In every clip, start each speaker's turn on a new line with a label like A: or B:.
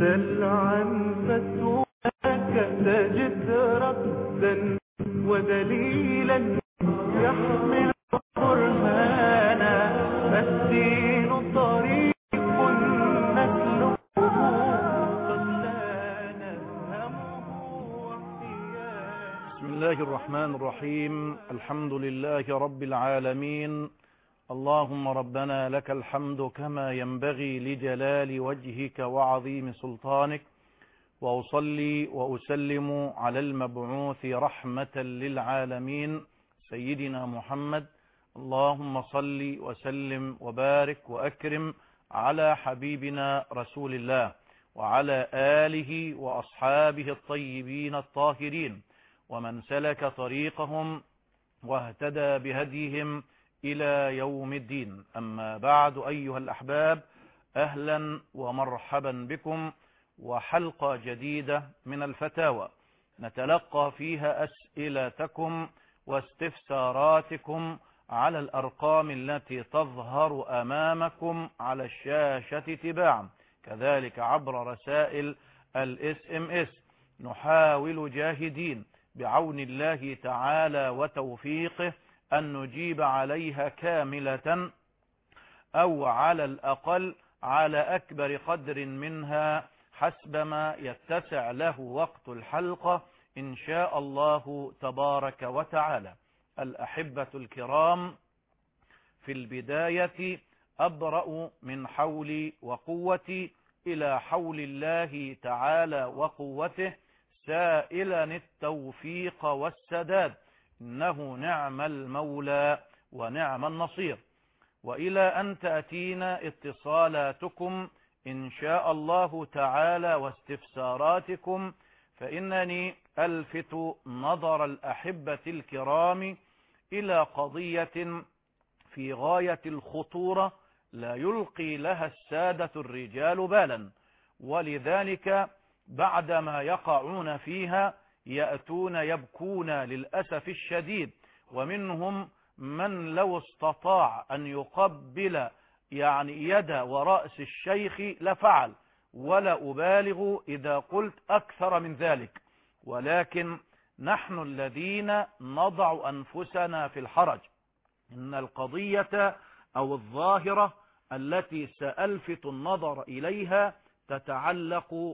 A: سل عن فتواك تجد ردا ودليلا يحمل برهانا. الدين طريق نسلكه قد لا نفهمه واحتياج.
B: بسم الله الرحمن الرحيم. الحمد لله رب العالمين. اللهم ربنا لك الحمد كما ينبغي لجلال وجهك وعظيم سلطانك، وأصلي وأسلم على المبعوث رحمة للعالمين سيدنا محمد. اللهم صل وسلم وبارك وأكرم على حبيبنا رسول الله وعلى آله وأصحابه الطيبين الطاهرين ومن سلك طريقهم واهتدى بهديهم إلى يوم الدين. أما بعد، أيها الأحباب، أهلا ومرحبا بكم وحلقة جديدة من الفتاوى نتلقى فيها أسئلتكم واستفساراتكم على الأرقام التي تظهر أمامكم على الشاشة تباعا، كذلك عبر رسائل الSMS. نحاول جاهدين بعون الله تعالى وتوفيقه أن نجيب عليها كاملة أو على الأقل على أكبر قدر منها حسب ما يتسع له وقت الحلقة إن شاء الله تبارك وتعالى. الأحبة الكرام، في البداية أبرأ من حولي وقوتي إلى حول الله تعالى وقوته، سائلا التوفيق والسداد، إنه نعم المولى ونعم النصير. وإلى أن تأتينا اتصالاتكم إن شاء الله تعالى واستفساراتكم، فإنني ألفت نظر الأحبة الكرام إلى قضية في غاية الخطورة لا يلقي لها السادة الرجال بالا، ولذلك بعدما يقعون فيها يأتون يبكون للأسف الشديد، ومنهم من لو استطاع أن يقبل يد ورأس الشيخ لفعل، ولا أبالغ إذا قلت أكثر من ذلك. ولكن نحن الذين نضع أنفسنا في الحرج. إن القضية أو الظاهرة التي سألفت النظر إليها تتعلق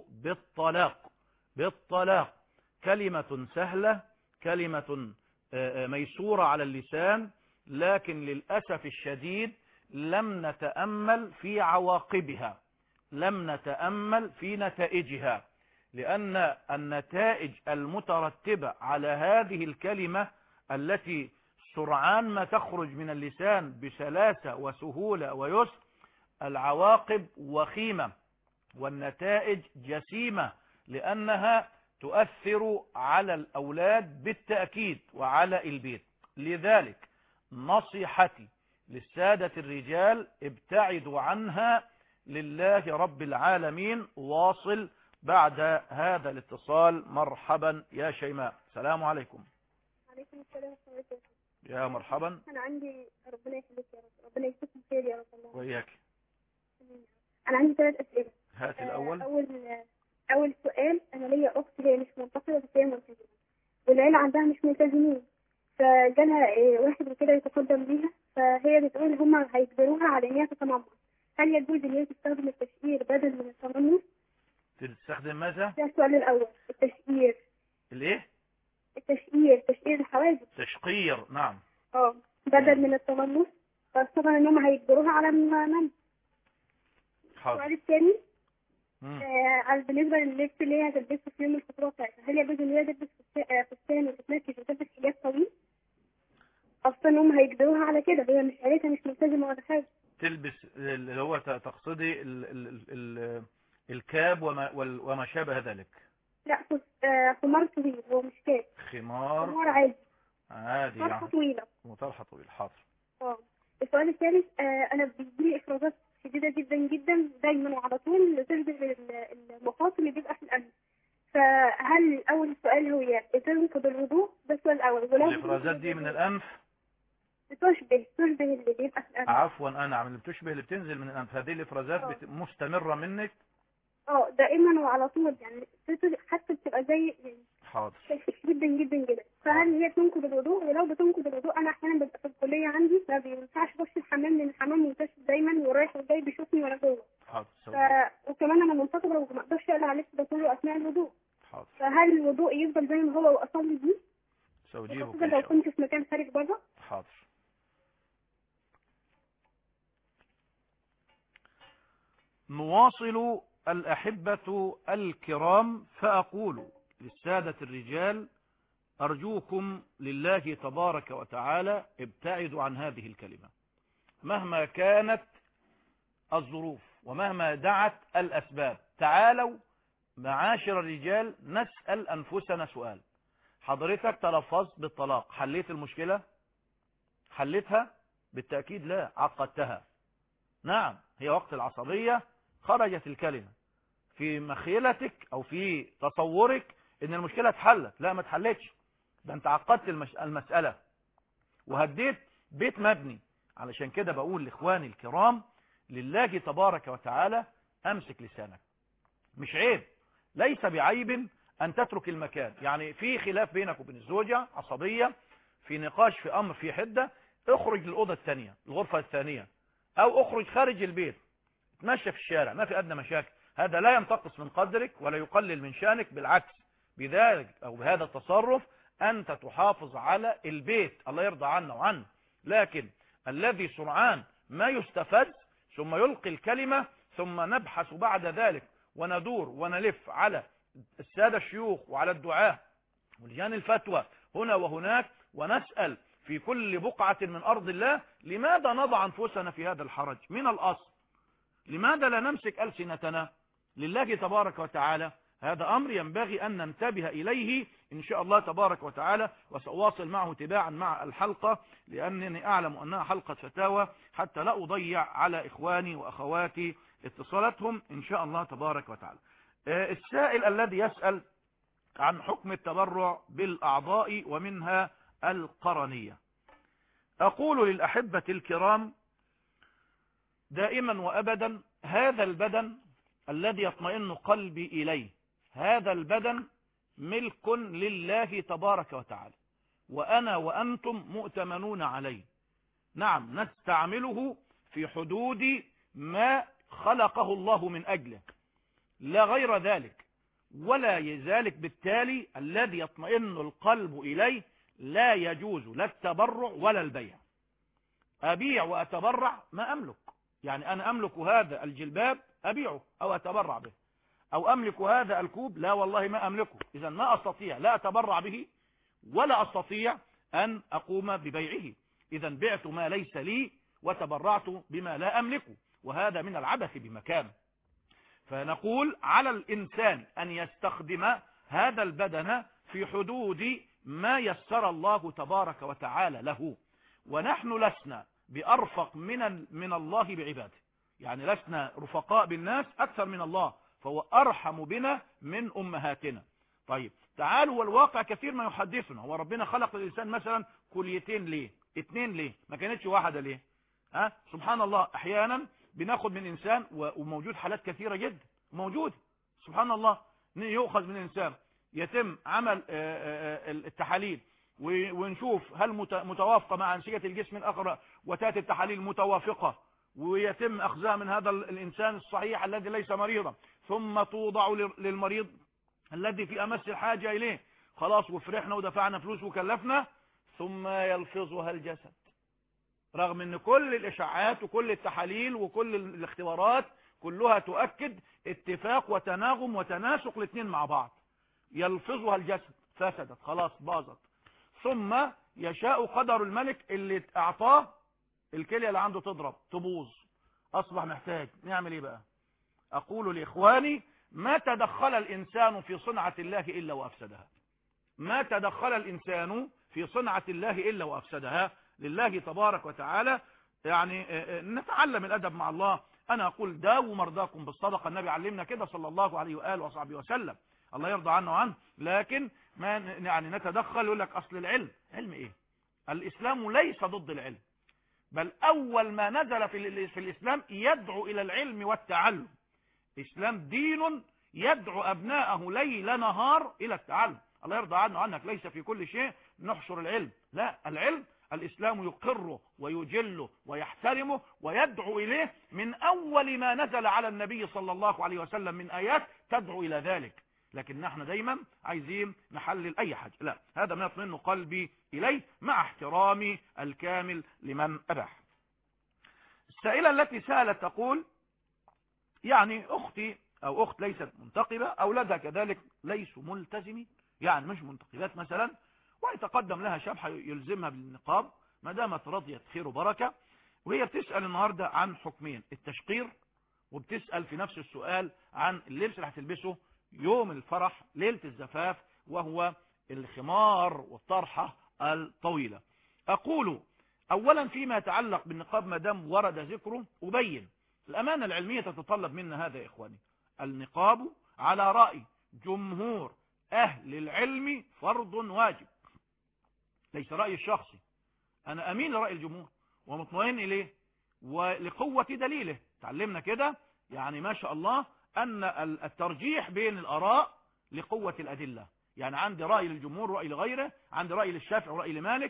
B: بالطلاق. كلمة سهلة، كلمة ميسورة على اللسان، لكن للأسف الشديد لم نتأمل في عواقبها، لم نتأمل في نتائجها، لأن النتائج المترتبة على هذه الكلمة التي سرعان ما تخرج من اللسان بسلاسة وسهولة ويسر، العواقب وخيمة والنتائج جسيمة، لأنها تؤثر على الأولاد بالتأكيد وعلى البيت. لذلك نصيحتي للسادة الرجال: ابتعدوا عنها لله رب العالمين. واصل بعد هذا الاتصال. مرحبا يا شيماء. السلام عليكم.
C: عليكم السلام ورحمة الله.
B: يا مرحبا.
C: أنا عندي، ربنا يخليك يا رب، ربنا يجزيكم خير يا رب. الله
B: وإياك.
C: أنا عندي 3 أسئلة.
B: هات الأول.
C: أول سؤال: أنا ليا أخت هي مش منتقبة بس هي ملتزمة، والعيلة عندها مش ملتزمين، فجالها واحد وكده يتقدم ليها، فهي بتقول هما هيجبروها على إن هي تتنمر. هل يجوز إن هي تستخدم التشهير بدل من التنمر؟
B: تستخدم ماذا؟
C: ده السؤال الأول. التشهير.
B: الإيه؟
C: تشهير الحواجب.
B: تشقير. نعم.
C: بدل من التنمر، خاصة إن هما هيجبروها على النمر. السؤال الثاني: بالنسبة لللبس اللي هي هتلبسه في يوم الخطوبة بتاعتها، هل يجوز إن هي تلبس فستان وتتنكش وتلبس حجاب طويل؟ أصلا هم هيجبروها على كده، هي مش عيلتها مش ملتزمة ولا حاجة. تلبس
B: اللي هو تقصدي الكاب وما شابه ذلك؟
C: لا، خمار طويل، هو مش كاب، خمار عادي
B: يعني
C: طويلة،
B: طرحة طويل. حاضر.
C: السؤال الثالث: أنا بيجيلي إفرازات شديدة جدا جدا دايما وعلى طول تشبه المخاط اللي بيبقى في القلب، فهل أول سؤال هو تنقض الوضوء؟ ده السؤال الأول.
B: الإفرازات دي من الأنف
C: تشبه اللي بيبقى في الأنف.
B: عفوا، أنا اللي بتشبه اللي بتنزل من الأنف، هذه الإفرازات مستمرة منك؟
C: دائما وعلى طول، يعني حتى بتبقى زي
B: حاضر
C: جدا جدا جدا. فهل هي تنقض الوضوء؟ ولو بتنقض الوضوء انا احيانا ببقى في الكليه عندي ما بينفعش اخش الحمام لان الحمام منتشر دايما ورايح وجاي بيشوفني وانا جوه.
B: حاضر.
C: وكمان انا منتظره وما اقدرش اقلع على ده كله اثناء الوضوء.
B: حاضر.
C: فهل الوضوء يفضل زي ما هو واصلي بيه؟
B: سأجيبك
C: لو كنت في مكان خارج بره.
B: حاضر. نواصل الأحبة الكرام، فأقول للسادة الرجال أرجوكم لله تبارك وتعالى ابتعدوا عن هذه الكلمة مهما كانت الظروف ومهما دعت الأسباب. تعالوا معاشر الرجال نسأل أنفسنا سؤال: حضرتك تلفظت بالطلاق، حليت المشكلة؟ حلتها؟ بالتأكيد لا، عقدتها. نعم، هي وقت العصبية خرجت الكلمة في مخيلتك أو في تصورك إن المشكلة اتحلت. لا، ما اتحلتش، ده انت عقدت المسألة وهديت بيت مبني. علشان كده بقول لإخواني الكرام لله تبارك وتعالى أمسك لسانك. مش عيب، ليس بعيب أن تترك المكان. يعني في خلاف بينك وبين الزوجة، عصبية، في نقاش، في أمر، في حدة، اخرج للأوضة الثانية، الغرفة الثانية، أو اخرج خارج البيت، تمشى في الشارع، ما في أدنى مشاكل. هذا لا ينتقص من قدرك ولا يقلل من شانك، بالعكس، بذلك أو بهذا التصرف أنت تحافظ على البيت، الله يرضى عنا وعنه. لكن الذي سرعان ما يستفز ثم يلقي الكلمة ثم نبحث بعد ذلك وندور ونلف على السادة الشيوخ وعلى الدعاة ولجان الفتوى هنا وهناك، ونسأل في كل بقعة من أرض الله لماذا نضع أنفسنا في هذا الحرج من الأصل؟ لماذا لا نمسك ألسنتنا لله تبارك وتعالى؟ هذا أمر ينبغي أن ننتبه إليه إن شاء الله تبارك وتعالى. وسأواصل معه تباعا مع الحلقة لأنني أعلم أنها حلقة فتاوى، حتى لا أضيع على إخواني وأخواتي اتصالاتهم إن شاء الله تبارك وتعالى. السائل الذي يسأل عن حكم التبرع بالأعضاء ومنها القرنية، أقول للأحبة الكرام دائما وأبدا هذا البدن الذي يطمئن قلبي إليه، هذا البدن ملك لله تبارك وتعالى، وأنا وأنتم مؤتمنون عليه. نعم، نستعمله في حدود ما خلقه الله من أجله، لا غير ذلك ولا يزالك. بالتالي الذي يطمئن القلب إليه لا يجوز لا التبرع ولا البيع. أبيع وأتبرع ما أملك، يعني أنا أملك هذا الجلباب أبيعه أو أتبرع به، أو أملك هذا الكوب، لا والله ما أملكه، إذا ما أستطيع لا أتبرع به ولا أستطيع أن أقوم ببيعه. إذا بعت ما ليس لي وتبرعت بما لا أملكه، وهذا من العبث بمكان. فنقول على الإنسان أن يستخدم هذا البدن في حدود ما يسر الله تبارك وتعالى له، ونحن لسنا بأرفق من الله بعباده، يعني لسنا رفقاء بالناس أكثر من الله، فهو أرحم بنا من أمهاتنا. طيب تعالوا، والواقع كثير ما يحدثنا، هو ربنا خلق الإنسان مثلا كليتين ليه؟ 2 ليه؟ ما كانتش واحدة ليه؟ سبحان الله، أحيانا بناخد من إنسان، وموجود حالات كثيرة جدا موجود، سبحان الله، يؤخذ من إنسان يتم عمل التحاليل ونشوف هل متوافقة مع أنسجة الجسم الآخر، وتأتي التحاليل متوافقة، ويتم أخذها من هذا الإنسان الصحيح الذي ليس مريضا، ثم توضع للمريض الذي في أمس الحاجة إليه. خلاص، وفرحنا ودفعنا فلوس وكلفنا، ثم يلفظها الجسد، رغم أن كل الإشعاعات وكل التحاليل وكل الاختبارات كلها تؤكد اتفاق وتناغم وتناسق الاثنين مع بعض. يلفظها الجسد، فسدت، خلاص باظت. ثم يشاء قدر الملك اللي اعطاه الكلية اللي عنده تضرب تبوظ، اصبح محتاج، نعمل ايه بقى؟ اقول لاخواني ما تدخل الانسان في صنعة الله الا وافسدها، ما تدخل الانسان في صنعة الله الا وافسدها. لله تبارك وتعالى يعني نتعلم الادب مع الله. انا اقول داووا مرضاكم بالصدقة، النبي علمنا كده صلى الله عليه وآله وصحبه وسلم، الله يرضى عنه وعنه. لكن ما يعني نتدخل، يقول لك اصل العلم، علم ايه؟ الاسلام ليس ضد العلم، بل اول ما نزل في الاسلام يدعو الى العلم والتعلم. الإسلام دين يدعو أبناءه ليل نهار إلى التعلم. الله يرضى عنه عنك. ليس في كل شيء نحشر العلم، لا، العلم الإسلام يقره ويجله ويحترمه ويدعو إليه من أول ما نزل على النبي صلى الله عليه وسلم من آيات تدعو إلى ذلك. لكن نحن دايما عايزين نحلل أي حاجة، لا، هذا ما يطمئن قلبي إليه مع احترامي الكامل لمن أباح. السائلة التي سألت تقول يعني أختي أو أخت ليست منتقبة، أولادها كذلك ليسوا ملتزمين، يعني مش منتقبات مثلا، ويتقدم لها شاب يلزمها بالنقاب، ما دامت رضيت خير وبركة. وهي بتسأل النهاردة عن حكمين، التشقير، وبتسأل في نفس السؤال عن اللبس اللي هتلبسه يوم الفرح ليلة الزفاف، وهو الخمار والطرحة الطويلة. أقول أولا فيما يتعلق بالنقاب ما دام ورد ذكره أبين الأمانة العلمية تتطلب منا هذا يا إخواني. النقاب على رأي جمهور أهل العلم فرض واجب، ليس رأيي الشخصي، أنا أمين لرأي الجمهور ومطمئن إليه ولقوة دليله. تعلمنا كده يعني ما شاء الله أن الترجيح بين الآراء لقوة الأدلة، يعني عندي رأي للجمهور ورأي لغيره، عندي رأي للشافعي ورأي لمالك،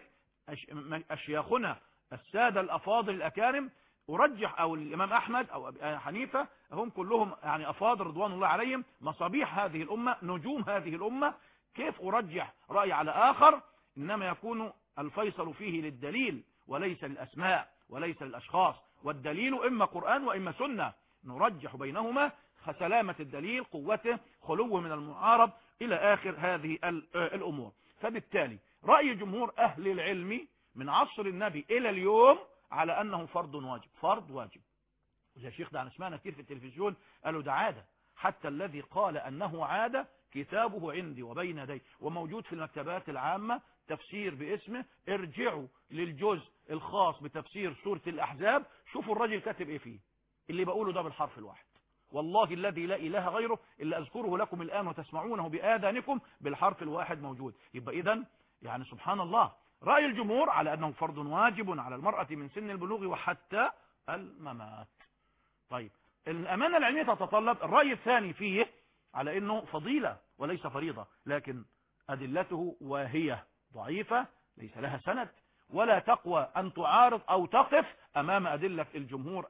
B: أشياخنا السادة الأفاضل الأكارم أرجح، أو الإمام أحمد أو حنيفة، هم كلهم يعني أفاضل رضوان الله عليهم، مصابيح هذه الأمة، نجوم هذه الأمة. كيف أرجح رأي على آخر؟ إنما يكون الفيصل فيه للدليل وليس للأسماء وليس للأشخاص، والدليل إما قرآن وإما سنة، نرجح بينهما سلامة الدليل، قوته، خلوه من المعارض، إلى آخر هذه الأمور. فبالتالي رأي جمهور أهل العلم من عصر النبي إلى اليوم على أنه فرض واجب، فرض واجب. وزي الشيخ ده سمعنا كتير في التلفزيون قالوا ده عادة، حتى الذي قال أنه عادة كتابه عندي وبين يدي وموجود في المكتبات العامة، تفسير باسمه، ارجعوا للجزء الخاص بتفسير سورة الأحزاب، شوفوا الرجل كاتب ايه فيه، اللي بقوله ده بالحرف الواحد، والله الذي لا إله غيره إلا أذكره لكم الآن وتسمعونه بآذانكم، بالحرف الواحد موجود. يبقى إذن يعني سبحان الله، رأي الجمهور على أنه فرض واجب على المرأة من سن البلوغ وحتى الممات. طيب الأمانة العلمية تتطلب الرأي الثاني فيه على أنه فضيلة وليس فريضة، لكن أدلته واهية ضعيفة، ليس لها سند ولا تقوى أن تعارض أو تقف أمام أدلة الجمهور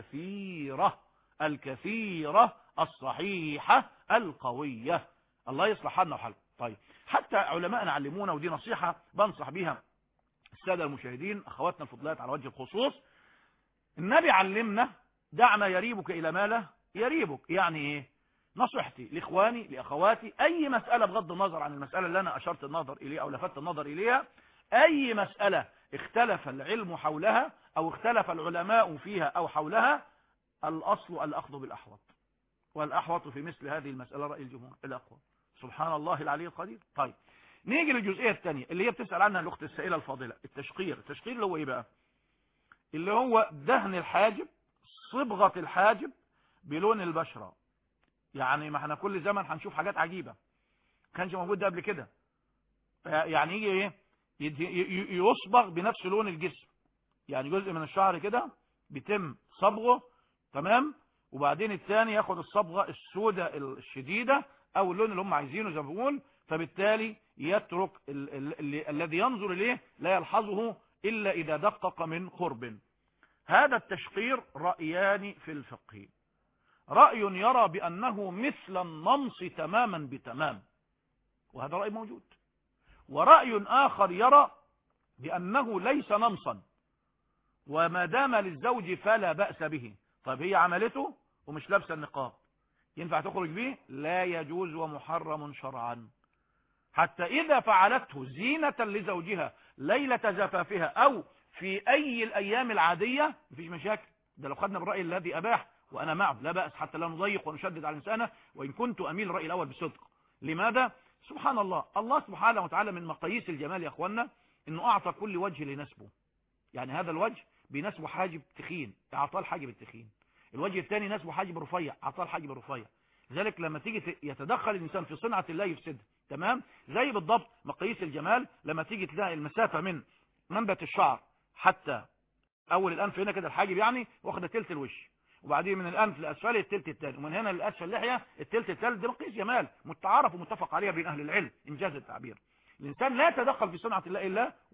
B: الكثيرة الصحيحة القوية. الله يصلح حالنا وحالكم. طيب حتى علماءنا علمونا، ودي نصيحة بنصح بها السادة المشاهدين أخواتنا الفضلات على وجه الخصوص، النبي علمنا دع ما يريبك إلى ما لا يريبك. يعني إيه؟ نصيحتي لإخواني لأخواتي، أي مسألة بغض النظر عن المسألة اللي أنا أشرت النظر إليها أو لفت النظر إليها، أي مسألة اختلف العلم حولها أو اختلف العلماء فيها أو حولها، الأصل الأخذ بالأحوط، والأحوط في مثل هذه المسألة رأي الجمهور الأقوى. سبحان الله العلي القدير. طيب نيجي للجزئية الثانية اللي هي بتسأل عنها الأخت السائلة الفاضلة، التشقير. التشقير اللي هو إيه بقى؟ اللي هو دهن الحاجب، صبغة الحاجب بلون البشرة. يعني ما احنا كل زمن هنشوف حاجات عجيبة كانش موجود ده قبل كده. يعني يجي ايه، يصبغ بنفس لون الجسم، يعني جزء من الشعر كده بيتم صبغه، تمام، وبعدين الثاني ياخد الصبغة السوداء الشديدة او اللون اللي هم عايزينه زي ما بقول، فبالتالي يترك الذي ينظر اليه لا يلحظه الا اذا دقق من قرب. هذا التشقير رأيان في الفقه، رأي يرى بأنه مثل النمص تماما بتمام، وهذا رأي موجود، ورأي آخر يرى بأنه ليس نمصا وما دام للزوج فلا بأس به. طيب هي عملته ومش لابسه النقاب، ينفع تخرج به؟ لا يجوز ومحرم شرعا، حتى إذا فعلته زينة لزوجها ليلة زفافها أو في أي الأيام العادية مفيش مشاكل، ده لو خدنا بالرأي الذي أباح وأنا معه لا بأس، حتى لا نضيق ونشدد على الإنسان، وإن كنت أميل الرأي الأول بصدق. لماذا؟ سبحان الله، الله سبحانه وتعالى من مقاييس الجمال يا أخوانا إنه أعطى كل وجه لنسبه، يعني هذا الوجه بنسبه حاجب تخين، أعطاه الحاجب التخين، الوجه الثاني نسبه حاجب رفيع، أعطاه الحاجب الرفيع. لذلك لما تيجي يتدخل الإنسان في صنعة الله يفسدها، تمام، زي بالضبط مقاييس الجمال لما تيجي تلاقي المسافة من منبت الشعر حتى أول الأنف هنا كده الحاجب يعني واخده تلت الوش، وبعدين من الأنف لأسفل التلت الثاني، ومن هنا لأسفل اللحية التلت الثالث. دي مقياس جمال متعارف ومتفق عليها بين أهل العلم إنجاز التعبير. الإنسان لا يتدخل في صنعة الله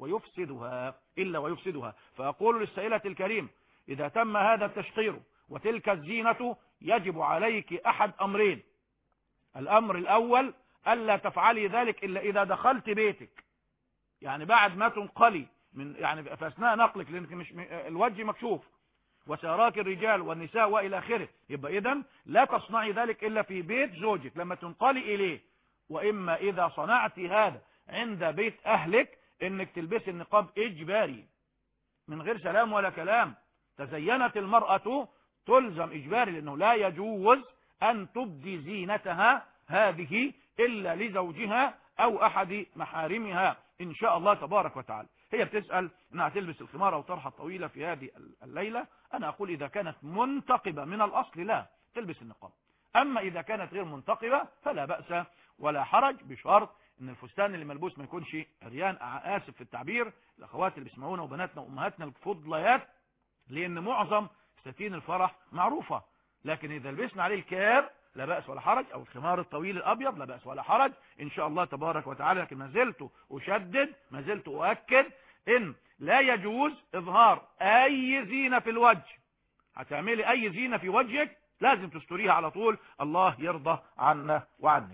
B: إلا ويفسدها. فأقول للسائلة الكريم إذا تم هذا التشقير وتلك الزينة يجب عليك أحد أمرين. الأمر الأول ألا تفعلي ذلك إلا إذا دخلت بيتك، يعني بعد ما تنقلي من يعني في أثناء نقلك، لأنك مش الوجه مكشوف وسيراك الرجال والنساء وإلى آخره، يبقى إذن لا تصنعي ذلك إلا في بيت زوجك لما تنقلي إليه. وإما إذا صنعت هذا عند بيت أهلك إنك تلبسي النقاب إجباري من غير سلام ولا كلام. تزينت المرأة تلزم إجباري، لأنه لا يجوز أن تبدي زينتها هذه إلا لزوجها أو أحد محارمها إن شاء الله تبارك وتعالى. هي بتسأل أنها تلبس الخمار أو طرحة طويلة في هذه الليلة. أنا أقول إذا كانت منتقبة من الأصل لا تلبس النقاب، أما إذا كانت غير منتقبة فلا بأس ولا حرج، بشرط أن الفستان اللي ملبوس ما يكونش عريان. آسف في التعبير الأخوات اللي بيسمعونا وبناتنا وأمهاتنا الفضليات، لأن معظم فساتين الفرح معروفة، لكن إذا لبسنا عليه الكاب لا بأس ولا حرج، أو الخمار الطويل الأبيض لا بأس ولا حرج إن شاء الله تبارك وتعالى. لكن ما زلت أشدد، ما زلت أؤكد إن لا يجوز إظهار أي زينة في الوجه. هتعملي أي زينة في وجهك لازم تستريها على طول، الله يرضى عنا وعنك.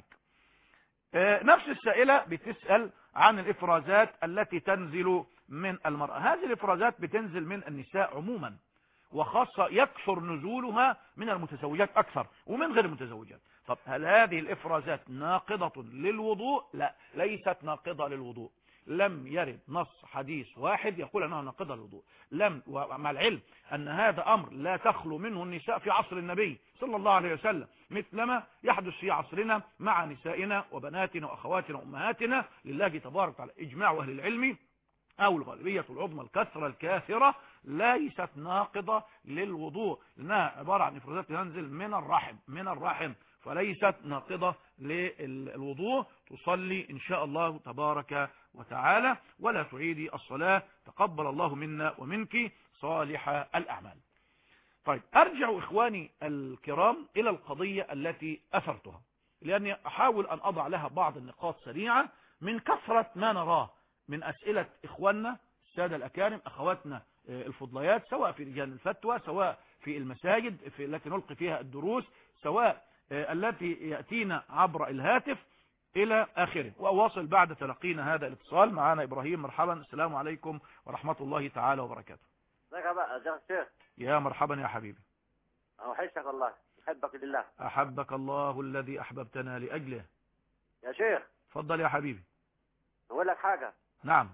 B: نفس السائلة بتسأل عن الإفرازات التي تنزل من المرأة. هذه الإفرازات بتنزل من النساء عموما، وخاصة يكثر نزولها من المتزوجات أكثر ومن غير المتزوجات. طب هل هذه الإفرازات ناقضة للوضوء؟ لا، ليست ناقضة للوضوء. لم يرد نص حديث واحد يقول أنها ناقضة للوضوء. ومع العلم أن هذا أمر لا تخلو منه النساء في عصر النبي صلى الله عليه وسلم، مثلما يحدث في عصرنا مع نسائنا وبناتنا وأخواتنا وأمهاتنا. لله تبارك وتعالى إجماع أهل العلم أو الغالبية العظمى الكثرة الكاثرة ليست ناقضة للوضوء، لأنها عبارة عن إفرازات تنزل من الرحم فليست ناقضة للوضوء. تصلي إن شاء الله تبارك وتعالى ولا تعيدي الصلاة. تقبل الله منا ومنك صالح الأعمال. طيب أرجع إخواني الكرام إلى القضية التي أثرتها، لأني أحاول أن أضع لها بعض النقاط سريعة من كثرة ما نراه من أسئلة إخواننا السادة الأكارم، أخواتنا الفضليات، سواء في رجال الفتوى، سواء في المساجد التي نلقي فيها الدروس، سواء التي يأتينا عبر الهاتف إلى آخره. وأواصل بعد تلقينا هذا الاتصال. معنا إبراهيم، مرحبا، السلام عليكم ورحمة الله تعالى وبركاته.
D: ازيك يا شيخ؟
B: يا مرحبا يا حبيبي.
D: أوحشك الله، أحبك لله.
B: أحبك الله الذي أحببتنا لأجله.
D: يا شيخ
B: تفضل يا حبيبي.
D: أقول لك حاجة.
B: نعم.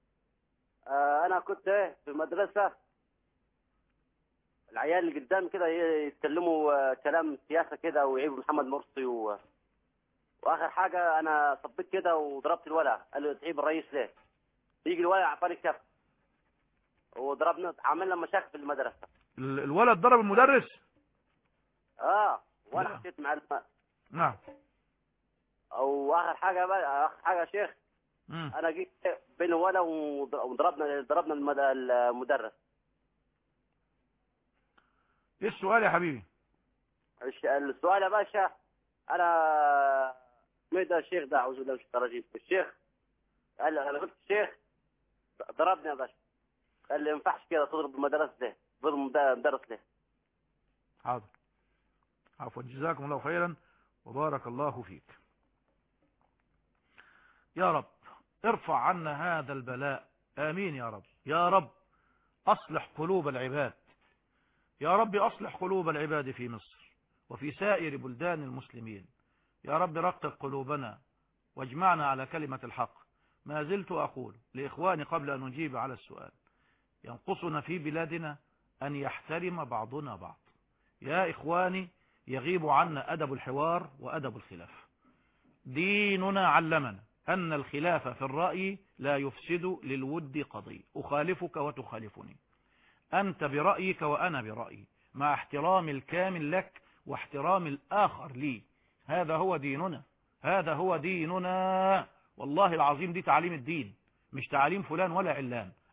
D: أنا كنت في المدرسة، العيال اللي قدام كده يتكلموا كلام سياسة كده ويعيبوا محمد مرسي وآخر حاجة أنا صبيت كده وضربت الولد، قال له تعيب الرئيس ليه؟ يجي الولد أعطاني كف وضربنا، عملنا مشاكل في المدرسة.
B: الولد ضرب المدرس؟
D: وأنا حكيت مع
B: نعم.
D: أو آخر حاجة يا شيخ، أنا جيت بين الولد وضربنا المدرس.
B: ايه السؤال يا حبيبي؟
D: السؤال يا باشا، انا ميدا الشيخ ده اعوذ بالله من الشيطان الرجيم. الشيخ قال لي، انا قلت الشيخ ضربني يا باشا، قال لي ما ينفعش كده تضرب المدرسه ليه؟ تضرب المدرس ليه؟
B: حاضر، عفوا، جزاكم الله خيرا وبارك الله فيك. يا رب ارفع عنا هذا البلاء، آمين يا رب. يا رب أصلح قلوب العباد، يا رب أصلح قلوب العباد في مصر وفي سائر بلدان المسلمين. يا رب رقق قلوبنا واجمعنا على كلمة الحق. ما زلت أقول لإخواني قبل أن نجيب على السؤال، ينقصنا في بلادنا أن يحترم بعضنا بعض. يا إخواني يغيب عنا أدب الحوار وأدب الخلاف. ديننا علمنا أن الخلاف في الرأي لا يفسد للود قضية، أخالفك وتخالفني، أنت برأيك وأنا برأيي، مع احترام الكامل لك واحترام الآخر لي. هذا هو ديننا، هذا هو ديننا والله العظيم. دي تعاليم الدين، مش تعاليم فلان ولا علان.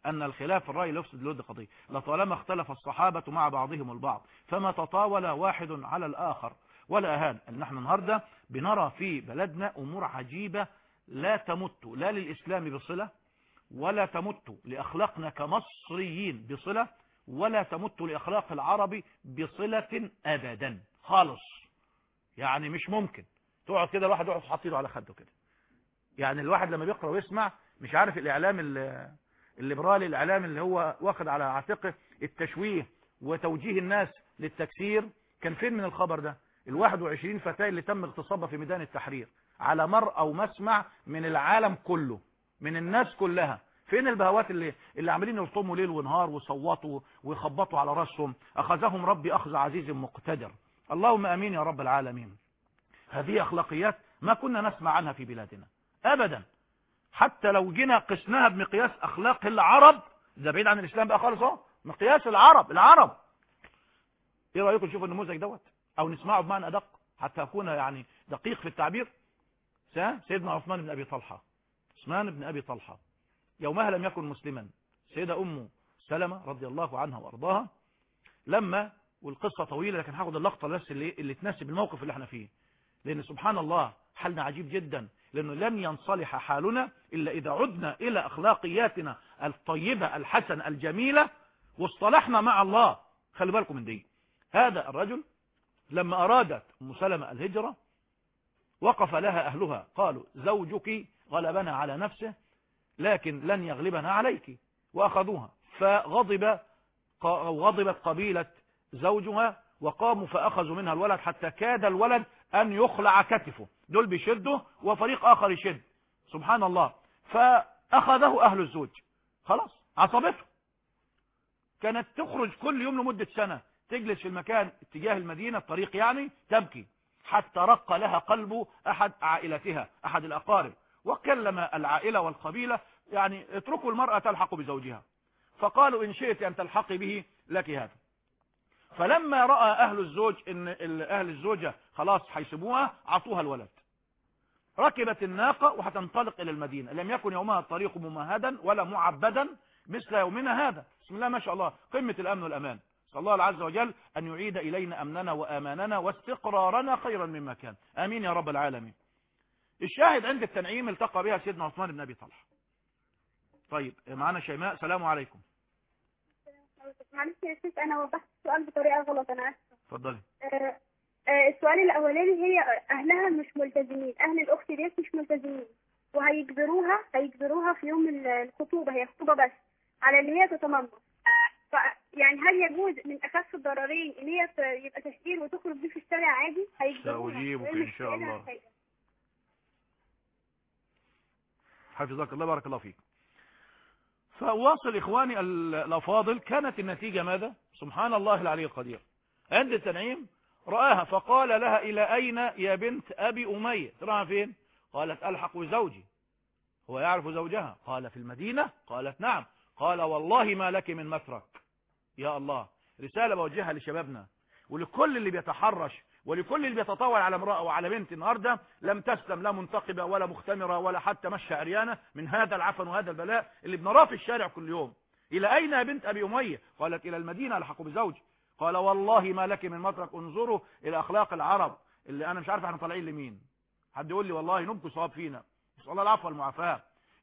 B: أن الخلاف الرأي لا يفسد الود قضية، لطالما اختلف الصحابة مع بعضهم البعض فما تطاول واحد على الآخر ولا أهان. نحن النهاردة بنرى في بلدنا أمور عجيبة لا تمت لا للإسلام بصلة، ولا تمت لأخلاقنا كمصريين بصلة، ولا تمت لأخلاق العربي بصلة أبدا خالص. يعني مش ممكن تقعد كده الواحد يقعد حاطط ايده على خده كده. يعني الواحد لما بيقرأ ويسمع مش عارف الإعلام الليبرالي، الإعلام اللي هو واخد على عاتقه التشويه وتوجيه الناس للتكسير، كان فين من الخبر ده؟ 21 فتاة اللي تم اغتصابها في ميدان التحرير على مرأى ومسمع من العالم كله، من الناس كلها. فين البهوات اللي عاملين يلطموا ليل ونهار وصوتوا ويخبطوا على راسهم؟ أخذهم ربي أخذ عزيز مقتدر. اللهم أمين يا رب العالمين. هذه أخلاقيات ما كنا نسمع عنها في بلادنا أبدا. حتى لو جينا قسناها بمقياس أخلاق العرب، ده بعيد عن الإسلام بقى خالص اهو، مقياس العرب. ايه رأيكم نشوف النموذج دوت او نسمعه بمعنى أدق حتى أكون يعني دقيق في التعبير؟ سيدنا عثمان بن أبي طلحة، عثمان بن أبي طلحة يومها لم يكن مسلما. سيدة أم سلمة رضي الله عنها وأرضاها لما، والقصة طويلة لكن هاخد اللقطة بس اللي تناسب الموقف اللي احنا فيه، لأن سبحان الله حالنا عجيب جدا، لأنه لن ينصلح حالنا إلا إذا عدنا إلى أخلاقياتنا الطيبة الحسنة الجميلة واصطلحنا مع الله. خلي بالكم من دي. هذا الرجل لما أرادت أم سلمة الهجرة وقف لها أهلها قالوا زوجك غلبنا على نفسه لكن لن يغلبنا عليك، وأخذوها. غضبت قبيلة زوجها وقاموا فأخذوا منها الولد حتى كاد الولد أن يخلع كتفه، دول بيشده وفريق آخر يشد. سبحان الله. فأخذه أهل الزوج، خلاص عصبته. كانت تخرج كل يوم لمدة سنة تجلس في المكان اتجاه المدينة الطريق يعني تبكي، حتى رق لها قلب أحد عائلتها أحد الأقارب، وكلم العائلة والقبيلة يعني اتركوا المرأة تلحق بزوجها، فقالوا إن شئت أن تلحقي به لك هذا. فلما رأى أهل الزوج إن أهل الزوجة خلاص هيسيبوها عطوها الولد. ركبت الناقة وهتنطلق إلى المدينة. لم يكن يومها الطريق ممهدا ولا معبدا مثل يومنا هذا. بسم الله ما شاء الله، قمة الأمن والأمان. صلى الله عز وجل أن يعيد إلينا أمننا وأماننا واستقرارنا خيرا مما كان. آمين يا رب العالمين. الشاهد عند التنعيم التقى بها سيدنا عثمان بن أبي طلحة. طيب معنا شيماء. السلام عليكم.
C: معلش يا شيخ انا وضحت السؤال بطريقه غلط، انا اسفه.
B: اتفضلي.
C: السؤال الاولاني هي اهلها مش ملتزمين، اهل الاخت ديت مش ملتزمين وهيجبروها في يوم الخطوبه، هي خطوبه بس، على ان هي تتمرمط. يعني هل يجوز من اخف الضررين ان هي يبقى تشهير وتخرج بيه في الشارع عادي؟ هيجبروها.
B: سأجيبك ان شاء الله. حفظك الله بارك الله فيك. فواصل إخواني الأفاضل، كانت النتيجة ماذا؟ سبحان الله العلي القدير. عند التنعيم رآها فقال لها إلى أين يا بنت أبي أمية؟ تراها فين؟ قالت ألحق زوجي. هو يعرف زوجها؟ قال في المدينة؟ قالت نعم. قال والله ما لك من مترك. يا الله، رسالة بوجهها لشبابنا ولكل اللي بيتحرش ولكل اللي بيتطاول على امرأة وعلى بنت النهاردة لم تسلم، لا منتقبة ولا مختمرة ولا حتى مشى عريانة من هذا العفن وهذا البلاء اللي بنراه في الشارع كل يوم. إلى أين يا بنت أبي أمية؟ قالت إلى المدينة ألحق بزوجي. قال والله ما لك من مترك. انظروا إلى أخلاق العرب اللي أنا مش عارف احنا طالعين لمين. حد يقول لي والله نبكي صواب فينا، نسأل الله العفو والمعافاة.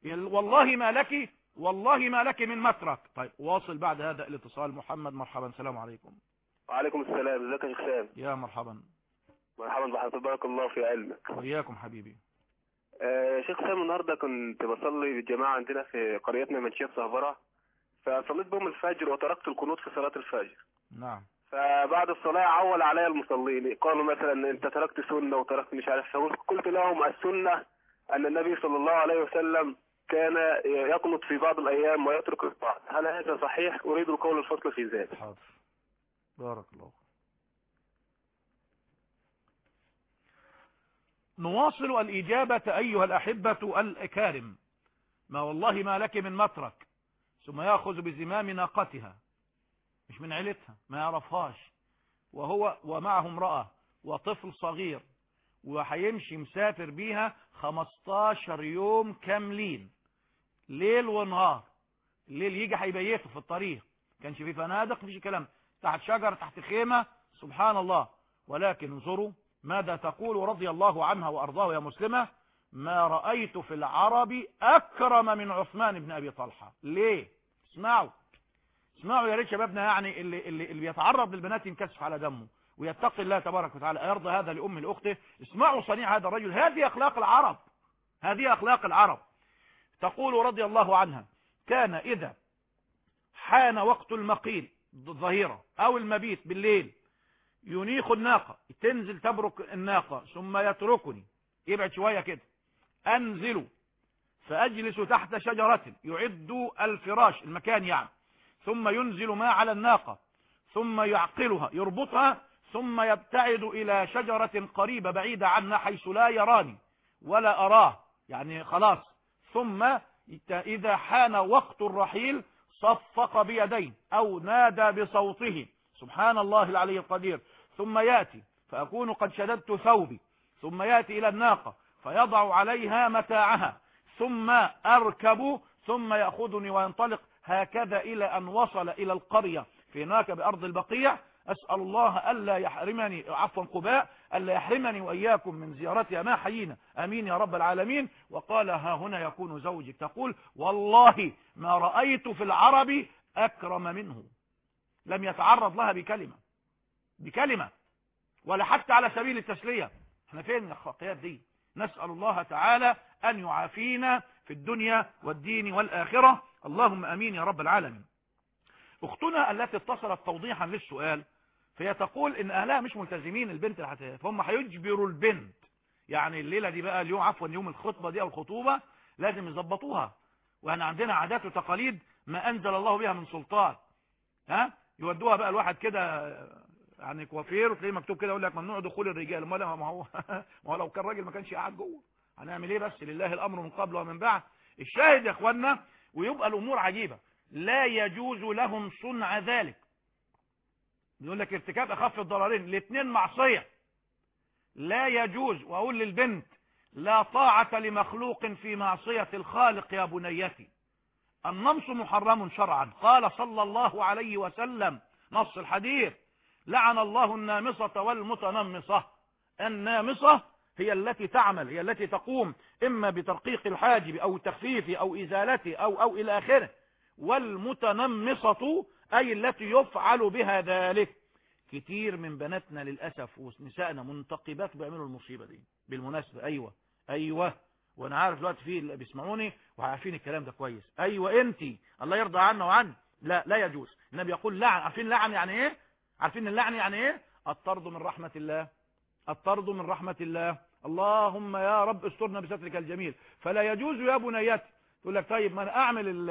B: والله ما لك من مترك. طيب واصل بعد هذا الاتصال. محمد مرحبا. السلام عليكم.
E: وعليكم السلام. ازيك يا شيخ سام؟
B: يا مرحبا.
E: مرحبا بحضرتك، بارك الله في علمك.
B: وإياكم حبيبي.
E: شيخ سام، النهارده كنت بصلي بالجماعه عندنا في قريتنا منشيه صهبره، فصليت بهم الفجر وتركت القنوت في صلاه الفجر.
B: نعم.
E: فبعد الصلاه عول علي المصلين، قالوا مثلا انت تركت سنه وتركت مش عارف. قلت لهم السنه ان النبي صلى الله عليه وسلم كان يقنط في بعض الايام ويترك البعض. هل هذا صحيح؟ اريد القول الفصل في ذلك.
B: حاضر. بارك الله. نواصل الإجابة أيها الأحبة الأكارم. ما والله ما لك من مترك، ثم يأخذ بزمام ناقتها، مش من عيلتها ما يعرفهاش، وهو ومعه امرأة وطفل صغير، وهيمشي مسافر بيها 15 يوم كاملين ليل ونهار الليل يجي هيبيته في الطريق، كانش في فنادق، مفيش كلام، تحت شجر تحت خيمة، سبحان الله. ولكن انظروا ماذا تقول رضي الله عنها وأرضاه يا مسلمة: ما رأيت في العرب أكرم من عثمان بن أبي طلحة. ليه؟ اسمعوا يا ريت شبابنا، يعني اللي بيتعرض للبنات ينكسف على دمه ويتقي الله تبارك وتعالى، أيرضى هذا لأم لأخته؟ اسمعوا صنيع هذا الرجل، هذه أخلاق العرب، هذه أخلاق العرب. تقول رضي الله عنها: كان إذا حان وقت المقيل الظهيرة أو المبيت بالليل ينيخ الناقة، تنزل تبرك الناقة ثم يتركني، يبعد شوية كده، أنزل فأجلس تحت شجرة يعد الفراش المكان يعني، ثم ينزل ما على الناقة ثم يعقلها يربطها، ثم يبتعد إلى شجرة قريبة بعيدة عنا حيث لا يراني ولا أراه، يعني خلاص. ثم إذا حان وقت الرحيل صفق بيديه أو نادى بصوته، سبحان الله العلي القدير. ثم يأتي فأكون قد شددت ثوبي، ثم يأتي إلى الناقة فيضع عليها متاعها، ثم أركب، ثم يأخذني وينطلق، هكذا إلى أن وصل إلى القرية في هناك بأرض البقيع. أسأل الله ألا يحرمني، عفوا قباء، ألا يحرمني وإياكم من زيارتها ما حيينا، أمين يا رب العالمين. وقال: ها هنا يكون زوجك. تقول: والله ما رأيت في العرب أكرم منه. لم يتعرض لها بكلمة ولا حتى على سبيل التسلية. احنا فين من الأخلاقيات دي؟ نسأل الله تعالى أن يعافينا في الدنيا والدين والآخرة، اللهم أمين يا رب العالمين. أختنا التي اتصلت توضيحا للسؤال، فهي تقول إن أهلها مش ملتزمين البنت فهم هيجبروا البنت، يعني الليلة دي بقى اليوم، عفوا يوم الخطبة دي أو الخطوبة لازم يظبطوها، وأنا عندنا عادات وتقاليد ما أنزل الله بها من سلطان. يودوها بقى الواحد كده يعني كوافير، وتلاقيه مكتوب كده يقول لك ممنوع دخول الرجال. ما هو لو كان راجل ما كانش قاعد جوه، هنعمل ايه؟ بس لله الامر من قبل ومن بعد. الشاهد يا اخوانا، ويبقى الامور عجيبه، لا يجوز لهم صنع ذلك. بيقول لك ارتكاب اخف الضررين، الاثنين معصيه، لا يجوز. واقول للبنت: لا طاعه لمخلوق في معصيه الخالق يا بنيتي. النمص محرم شرعا، قال صلى الله عليه وسلم، نص الحديث: لعن الله النامصة والمتنمصة. النامصة هي التي تعمل، هي التي تقوم إما بترقيق الحاجب أو تخفيفه أو إزالته أو إلى آخره، والمتنمصة أي التي يفعل بها ذلك. كتير من بناتنا للأسف ونسائنا منتقبات بيعملوا المصيبة دي بالمناسبة. أيوة وانا عارف دلوقتي في اللي بيسمعوني وعارفين الكلام ده كويس. ايوه انتي الله يرضى عنا وعنك. لا يجوز. النبي يقول لعن. عارفين لعن يعني ايه؟ عارفين اللعن يعني ايه؟ الطرد من رحمة الله، الطرد من رحمة الله. اللهم يا رب استرنا بسترك الجميل. فلا يجوز يا بنياتي تقول لك طيب ما انا اعمل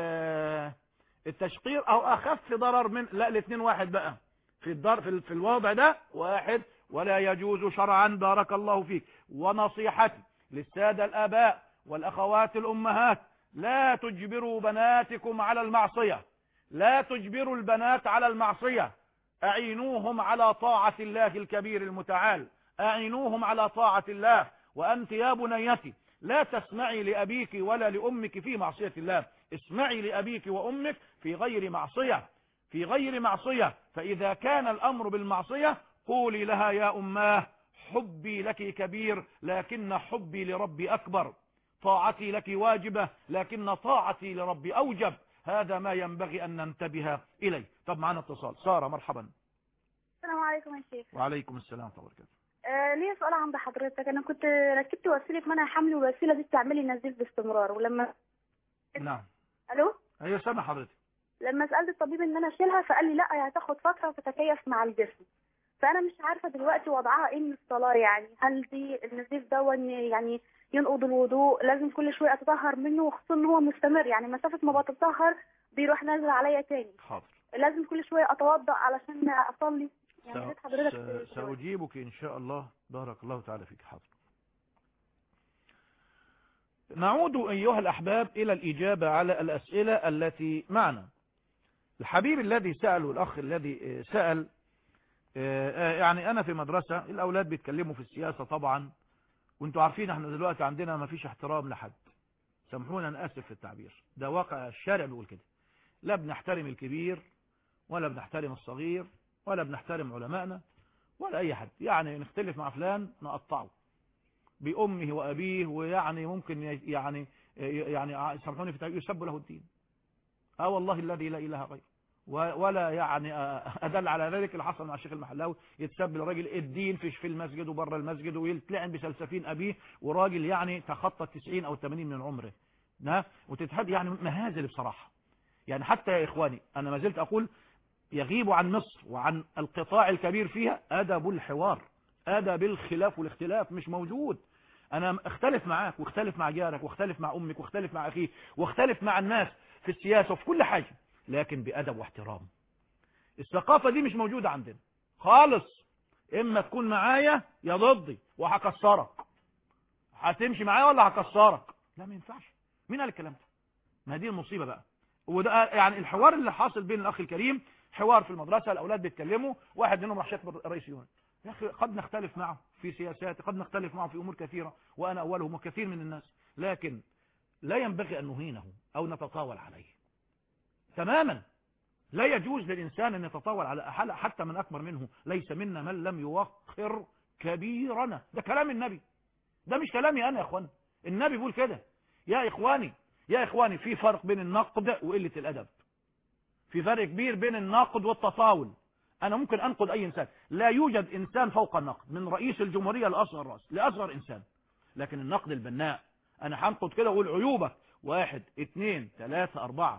B: التشقير او اخف ضرر من، لا الاثنين واحد بقى في الوضع ده واحد. ولا يجوز شرعا. بارك الله فيك. ونصيحتي للسادة الآباء والأخوات الأمهات: لا تجبروا بناتكم على المعصية، لا تجبروا البنات على المعصية، أعينوهم على طاعة الله الكبير المتعال، أعينوهم على طاعة الله. وأنت يا بنيتي لا تسمعي لأبيك ولا لأمك في معصية الله، اسمعي لأبيك وأمك في غير معصية، في غير معصية. فإذا كان الأمر بالمعصية قولي لها: يا أماه حبي لك كبير لكن حبي لربي أكبر، طاعتي لك واجبة لكن طاعتي لربي أوجب. هذا ما ينبغي أن ننتبه إليه. طب معنا اتصال. سارة مرحبا.
C: السلام عليكم يا شيخ.
B: وعليكم السلام ورحمة الله وبركاته.
C: ليه سؤال عند حضرتك. أنا كنت ركبت وسيلة منع حمل والوسيلة دي بتعملي نزيف باستمرار، ولما
B: نعم.
C: ألو.
B: أيوة سامع حضرتك.
C: لما سألت الطبيب إن أنا أشيلها فقال لي لا، هي هتاخد فترة وتتكيف مع الجسم. فأنا مش عارفة دلوقتي وضعها إيه من الصلاة، يعني هل دي النزيف ده يعني ينقض الوضوء؟ لازم كل شوية أتطهر منه، وخصوصا إن هو مستمر، يعني مسافة ما بتطهر بيروح نازل عليا تاني.
B: حاضر.
C: لازم كل شوية أتوضأ علشان أصلي. يعني حضرتك
B: سأجيبك إن شاء الله. بارك الله تعالى فيك. حاضر. نعود أيها الأحباب إلى الإجابة على الأسئلة التي معنا. الحبيب الذي سأل والأخ الذي سأل، يعني أنا في مدرسة الأولاد بيتكلموا في السياسة طبعا، وانتوا عارفين احنا دلوقتي عندنا ما فيش احترام لحد، سامحونا أنا آسف في التعبير، ده واقع الشارع بيقول كده. لا بنحترم الكبير ولا بنحترم الصغير ولا بنحترم علمائنا ولا أي حد. يعني نختلف مع فلان نقطعه بأمه وأبيه، ويعني ممكن يعني سامحوني في يسب له الدين. والله الذي لا إله غيره. ولا يعني أدل على ذلك اللي حصل مع الشيخ المحلاوي، يتسب لراجل الدين في المسجد وبره المسجد، ويتلعن بسلسفين أبيه، وراجل يعني تخطى 90 أو 80 من عمره، وتتحد يعني مهازل بصراحة. يعني حتى يا إخواني أنا ما زلت أقول يغيب عن مصر وعن القطاع الكبير فيها أدب الحوار، أدب الخلاف والاختلاف مش موجود. أنا اختلف معاك واختلف مع جارك واختلف مع أمك واختلف مع أخيك واختلف مع الناس في السياسة وفي كل حاجة، لكن بأدب واحترام. الثقافة دي مش موجودة عندنا خالص. إما تكون معايا يا ضدي وهكسرك، هتمشي معايا ولا هكسرك. لا ما ينفعش. مين قال الكلام ده؟ ما دي المصيبة بقى. وده يعني الحوار اللي حاصل بين الأخ الكريم، حوار في المدرسة، الأولاد بيتكلموا، واحد منهم راح شتم رئيس يونان. يا أخي قد نختلف معه في سياسات، قد نختلف معه في أمور كثيرة، وأنا أولهم وكثير من الناس، لكن لا ينبغي أن نهينه أو نتطاول عليه تماما. لا يجوز للإنسان أن يتطاول على أحد حتى من أكبر منه. ليس منا من لم يوقر كبيرنا. ده كلام النبي، ده مش كلامي أنا يا إخوان. النبي بيقول كده. يا إخواني في فرق بين النقد وقلة الأدب. في فرق كبير بين النقد والتطاول. أنا ممكن أنقد أي إنسان، لا يوجد إنسان فوق النقد، من رئيس الجمهورية لأصغر رأس لأصغر إنسان. لكن النقد البناء، أنا هنقد كده وأقول عيوبك 1 2 3 4،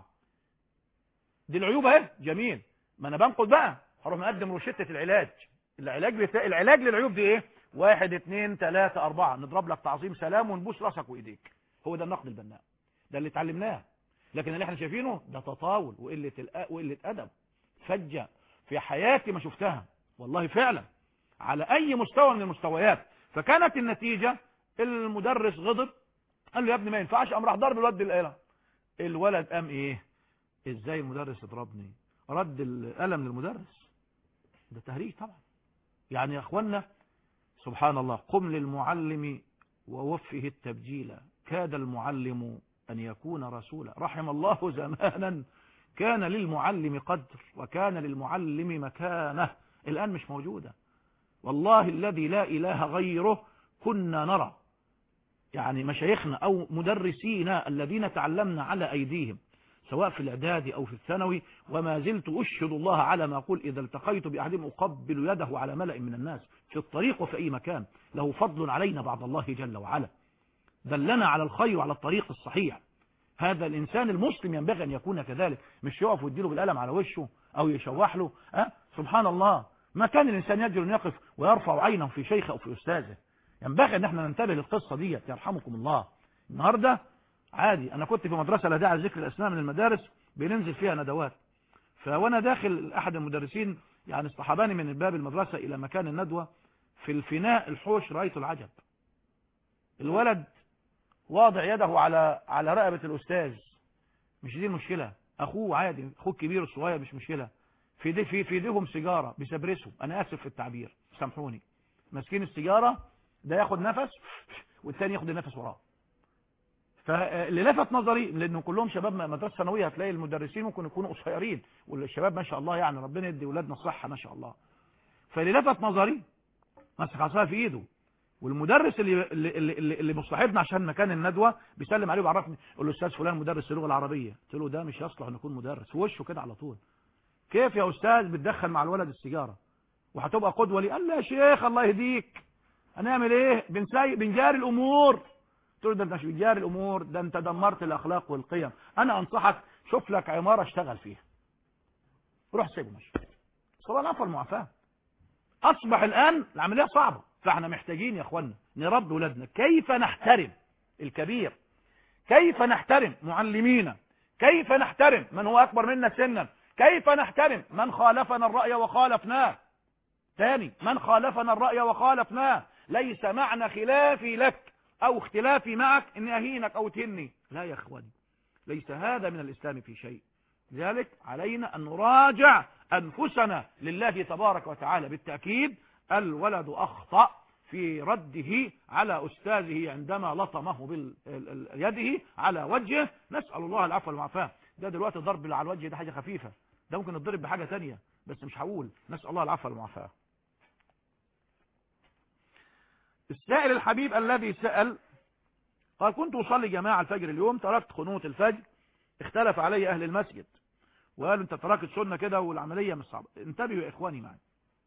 B: دي العيوب اهي، جميل. ما أنا بنقد بقى هروح مقدم روشتة العلاج. العلاج للعيوب دي إيه؟ 1 2 3 4، نضرب لك تعظيم سلام ونبوس راسك وإيديك. هو ده النقد البناء، ده اللي اتعلمناه. لكن اللي احنا شايفينه ده تطاول وقلة أدب فجة في حياتي ما شفتها والله فعلا على أي مستوى من المستويات. فكانت النتيجة المدرس غضب، قال له يا ابني ما ينفعش، قام راح ضرب الولد بالقلم. الولد قام ايه؟ ازاي المدرس يضربني؟ رد القلم للمدرس. ده تهريج طبعا. يعني يا اخوانا سبحان الله، قم للمعلم ووفه التبجيل، كاد المعلم أن يكون رسولا. رحم الله زمانا كان للمعلم قدر وكان للمعلم مكانه، الآن مش موجودة. والله الذي لا إله غيره كنا نرى يعني مشايخنا أو مدرسينا الذين تعلمنا على أيديهم سواء في الإعدادي أو في الثانوي، وما زلت أشهد الله على ما أقول إذا التقيت بأحدهم أقبل يده على ملأ من الناس في الطريق وفي أي مكان. له فضل علينا بعد الله جل وعلا، دلنا على الخير وعلى الطريق الصحيح. هذا الإنسان المسلم ينبغي أن يكون كذلك، مش يقف ويديله بالقلم على وشه أو يشوح له. سبحان الله، ما كان الإنسان يجرؤ أن يقف ويرفع عينه في شيخه أو في أستاذه. ينبغي أن احنا ننتبه للقصة دي يرحمكم الله. النهاردة عادي، أنا كنت في مدرسة لا داعي لذكر الأسماء من المدارس بننزل فيها ندوات، فوانا داخل أحد المدرسين يعني اصطحباني من باب المدرسة إلى مكان الندوة، في الفناء الحوش رأيت العجب. الولد واضع يده على رقبة الأستاذ. مش دي المشكلة، أخوه عادي، أخوه الكبير الصغير مش مشكلة، في ايديهم سيجارة بيسبرسوا، أنا آسف في التعبير سامحوني، ماسكين السيجارة، ده ياخد نفس والثاني ياخد النفس وراه. فاللي لفت نظري لأنه كلهم شباب مدرسة ثانوية، هتلاقي المدرسين ممكن يكونوا قصيرين والشباب ما شاء الله يعني ربنا يدي ولادنا الصحة ما شاء الله. فاللي لفت نظري ماسك عصاية في ايده، والمدرس اللي مصاحبنا عشان مكان الندوة بيسلم عليه وبيعرفني، يقول له استاذ فلان مدرس اللغة العربية. قلت له ده مش يصلح ان يكون مدرس، في وشه كده على طول. كيف يا استاذ بتدخل مع الولد السيجارة وهتبقى قدوة لي؟ قال لي يا شيخ الله يهديك هنعمل ايه، بنجاري الامور. قلت له ده انت مش بنجاري الامور، ده انت دمرت الاخلاق والقيم. انا انصحك شوف لك عمارة اشتغل فيها، روح سيبه ماشي. صلى الله عليه المعافاة. اصبح الان العملية صعبة، فاحنا محتاجين يا اخوانا نربي ولادنا كيف نحترم الكبير، كيف نحترم معلمينا، كيف نحترم من هو اكبر منا سنا، كيف نحترم من خالفنا الرأي وخالفناه. ثاني، من خالفنا الرأي وخالفناه، ليس معنى خلافي لك او اختلافي معك اني اهينك او تهني، لا يا اخواني، ليس هذا من الاسلام في شيء. لذلك علينا ان نراجع انفسنا لله تبارك وتعالى. بالتأكيد الولد اخطأ في رده على أستاذه عندما لطمه بيده على وجهه، نسأل الله العفو والعافية. ده دلوقتي ضرب اللي على الوجه ده حاجة خفيفة، ده ممكن نضرب بحاجة تانية بس مش هقول. نسأل الله العفو والمعافاة. السائل الحبيب الذي سأل قال كنت أصلي جماعة الفجر اليوم، تركت قنوت الفجر، اختلف علي أهل المسجد وقالوا انت تركت سنة كده والعملية مش صعبة. انتبهوا يا إخواني معي،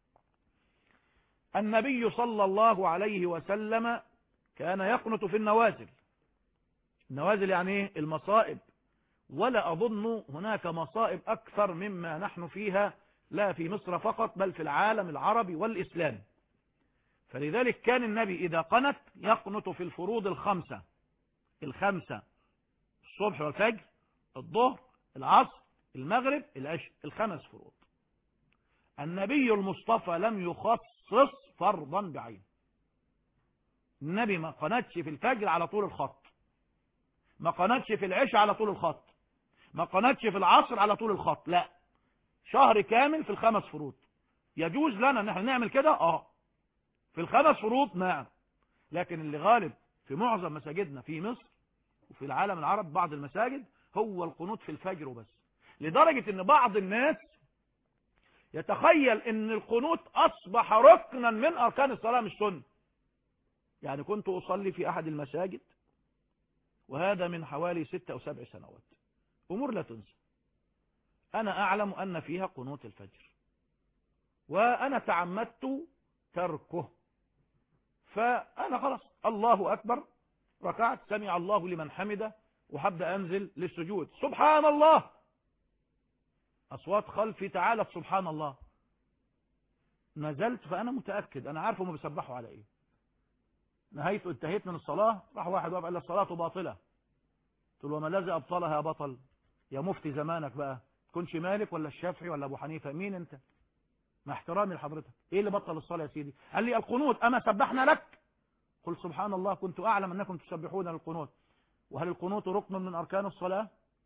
B: النبي صلى الله عليه وسلم كان يقنط في النوازل. النوازل يعني ايه؟ المصائب. ولا أظن هناك مصائب أكثر مما نحن فيها، لا في مصر فقط بل في العالم العربي والإسلام. فلذلك كان النبي إذا قنت يقنط في الفروض الخمسة، الصبح والفجر، الظهر، العصر، المغرب، العشاء، الخمس فروض. النبي المصطفى لم يخصص فرضا بعينه. النبي ما قنتش في الفجر على طول الخط، ما قنتش في العشاء على طول الخط، ما قنتش في العصر على طول الخط، لا، شهر كامل في الخمس فروض. يجوز لنا ان احنا نعمل كده في الخمس فروض، نعم. لكن اللي غالب في معظم مساجدنا في مصر وفي العالم العربي بعض المساجد هو القنوت في الفجر وبس، لدرجة ان بعض الناس يتخيل ان القنوت اصبح ركنا من اركان الصلاة مش سنة. يعني كنت اصلي في احد المساجد وهذا من حوالي 6 أو 7 سنوات، امور لا تنسى. انا اعلم ان فيها قنوت الفجر وانا تعمدت تركه، فانا خلاص الله اكبر، ركعت، سمع الله لمن حمده، وهبدا انزل للسجود، سبحان الله، اصوات خلفي تعالت سبحان الله، نزلت فانا متاكد، انا عارف هم بيسبحوا على ايه. انتهيت من الصلاه، راح واحد وقف قال الصلاه باطله. قلت له وما الذي ابطلها يا بطل؟ يا مفتي زمانك بقى، تكونش مالك ولا الشافعي ولا ابو حنيفه، مين انت؟ مع احترامي لحضرتك، ايه اللي بطل الصلاه يا سيدي؟ قال لي القنوت، اما سبحنا لك؟ قل سبحان الله، كنت اعلم انكم تسبحون للقنوت. وهل القنوت ركن من اركان الصلاه؟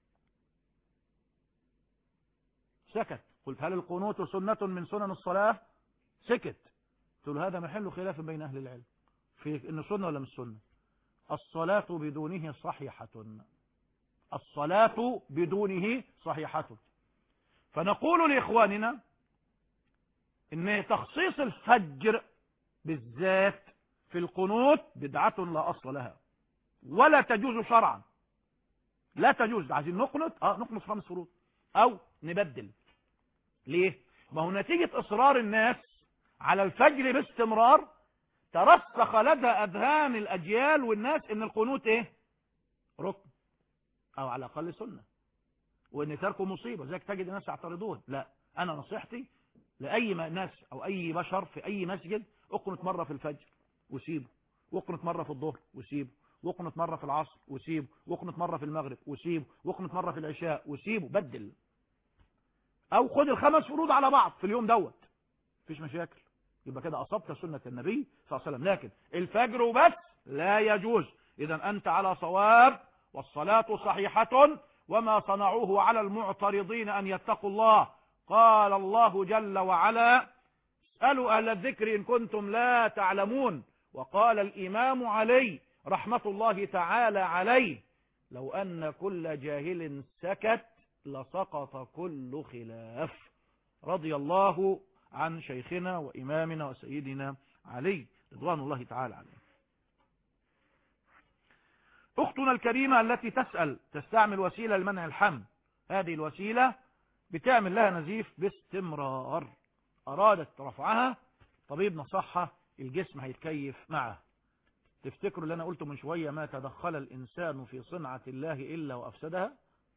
B: سكت. قلت هل القنوت سنه من سنن الصلاه؟ سكت. قلت له هذا محل خلاف بين اهل العلم في انه سنه ولا مش سنه. الصلاه بدونه صحيحه، الصلاه بدونه صحيحه. فنقول لاخواننا ان تخصيص الفجر بالذات في القنوت بدعة لا أصل لها ولا تجوز شرعا، لا تجوز. عايزين نقنط نقنط 5 فروض أو نبدل. ليه؟ ما هو نتيجة إصرار الناس على الفجر باستمرار ترسخ لدى أذهان الأجيال والناس إن القنوت ركن أو على الأقل سنة، وإن تركه مصيبة. ذلك تجد الناس يعترضون. لا، أنا نصيحتي لأي ناس أو أي بشر في أي مسجد، اقنط مرة في الفجر وسيبه، واقنط مرة في الظهر وسيبه، واقنط مرة في العصر وسيبه، واقنط مرة في المغرب وسيبه، واقنط مرة في العشاء وسيبه، بدل. أو خد ال5 فروض على بعض في اليوم دوت، مفيش مشاكل، يبقى كده أصبت سنة النبي صلى الله عليه وسلم. لكن الفجر وبس لا يجوز. إذا أنت على صواب والصلاة صحيحة، وما صنعوه على المعترضين أن يتقوا الله. قال الله جل وعلا اسألوا أهل الذكر إن كنتم لا تعلمون. وقال الإمام علي رحمة الله تعالى عليه لو أن كل جاهل سكت لسقط كل خلاف. رضي الله عن شيخنا وإمامنا وسيدنا علي رضوان الله تعالى عليه. أختنا الكريمة التي تسأل تستعمل وسيلة لمنع الحمل، هذه الوسيلة بتعمل لها نزيف باستمرار، أرادت رفعها، طبيب نصحها، الجسم هيتكيف معه. تفتكروا اللي أنا قلته من شوية ما تدخل الإنسان في صنعة الله إلا وأفسدها؟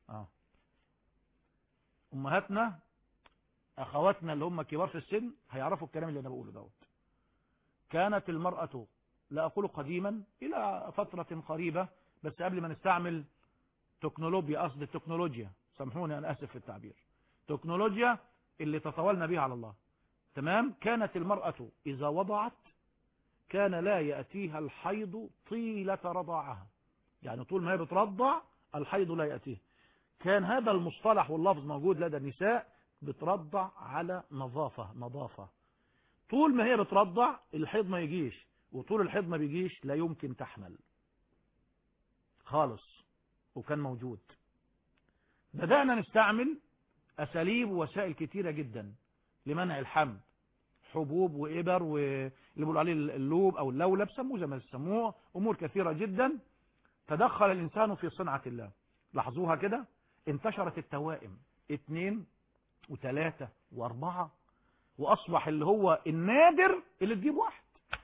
B: أمهاتنا أخواتنا اللي هم كبار في السن هيعرفوا الكلام اللي أنا بقوله دوت. كانت المرأة، لا أقول قديما، إلى فترة قريبة بس قبل ما نستعمل التكنولوجيا، سامحوني أنا آسف في التعبير، تكنولوجيا اللي تطاولنا بها على الله، تمام. كانت المرأة إذا وضعت كان لا يأتيها الحيض طيلة رضاعها، يعني طول ما هي بترضع الحيض لا يأتيه. كان هذا المصطلح واللفظ موجود لدى النساء، بترضع على نظافة. طول ما هي بترضع الحيض ما يجيش، وطول الحيض ما بيجيش لا يمكن تحمل خالص، وكان موجود. بدأنا نستعمل أساليب ووسائل كتيرة جدا لمنع الحمل، حبوب وإبر واللي بيقولوا عليه اللوب أو اللولب، سموه زي ما سموه، أمور كثيرة جدا. تدخل الإنسان في صنعة الله. لاحظوها كده، انتشرت التوائم 2 و3 و4، وأصبح اللي هو النادر اللي تجيب واحد.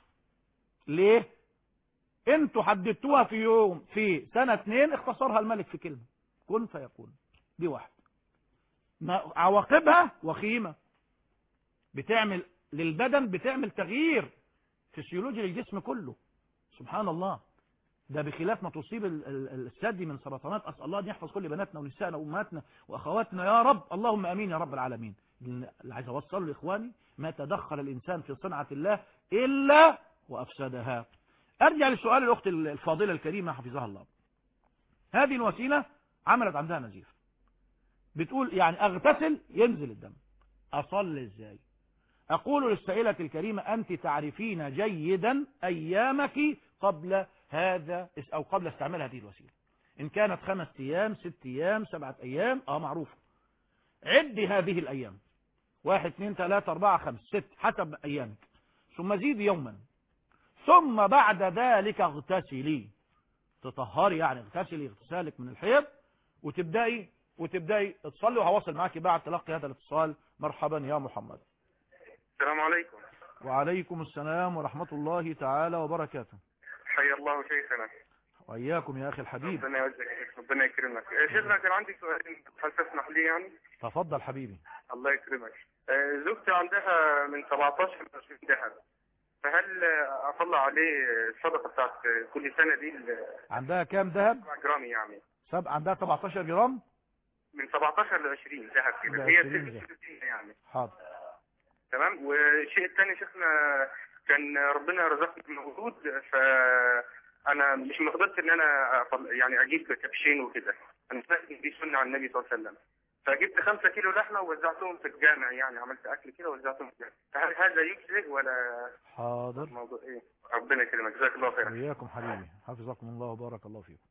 B: ليه؟ انتوا حددتوها في يوم في سنة 2، اختصرها الملك في كلمة، كن فيكون. دي واحد. عواقبها وخيمة، بتعمل للبدن، بتعمل تغيير فسيولوجي للجسم كله. سبحان الله. ده بخلاف ما تصيب الثدي من سرطانات. أسأل الله أن يحفظ كل بناتنا ونسائنا وأمهاتنا وأخواتنا يا رب، اللهم أمين يا رب العالمين. اللي عايز أوصل لإخواني، ما تدخل الإنسان في صنعة الله إلا وأفسدها. أرجع لسؤال الأخت الفاضلة الكريمة حفظها الله. هذه الوسيلة عملت عندها نزيف، بتقول يعني أغتسل ينزل الدم، أصلي إزاي؟ أقول للسائلة الكريمة أنت تعرفين جيدا أيامك قبل هذا أو قبل استعمال هذه الوسيلة. إن كانت 5 أيام 6 أيام 7 أيام معروفة. عدي هذه الأيام 1 2 3 4 5 6 حسب أيامك، ثم زيد يوما، ثم بعد ذلك اغتسلي، تطهري يعني اغتسلي اغتسالك من الحيض، وتبدأي تصلي. وهواصل معك بعد تلقي هذا الاتصال. مرحبا يا محمد.
F: السلام عليكم.
B: وعليكم السلام ورحمة الله تعالى وبركاته.
F: حيا الله شيخنا.
B: وإياكم يا أخي الحبيب.
F: ربنا يعزك، ربنا يكرمك. شيخنا كان عندي سؤالين، هل تسمح لي يعني؟
B: تفضل حبيبي.
F: الله يكرمك. زوجتي عندها من 17 ل 20 ذهب، فهل اطلع عليه الصدقه بتاعت كل سنه دي؟
B: عندها كام ذهب؟
F: 7 جرام يعني.
B: عندها 17 جرام
F: من 17 ل 20 ذهب كده، هي 60 يعني.
B: حاضر.
F: تمام. والشيء الثاني شيخنا، كان ربنا رزقني بمولود، فانا مش مقدرت ان انا يعني اجيب كبشين وكده، انا فاهم دي سنه عن النبي صلى الله عليه وسلم، فجبت 5 كيلو لحمه ووزعتهم في الجامع، يعني عملت اكل كده ووزعتهم في الجامع، فهل هذا يجزئ ولا؟
B: حاضر.
F: الموضوع ايه؟ ربنا يكرمك، جزاك الله خيرا.
B: وإياكم حبيبي، حفظكم الله وبارك الله فيكم.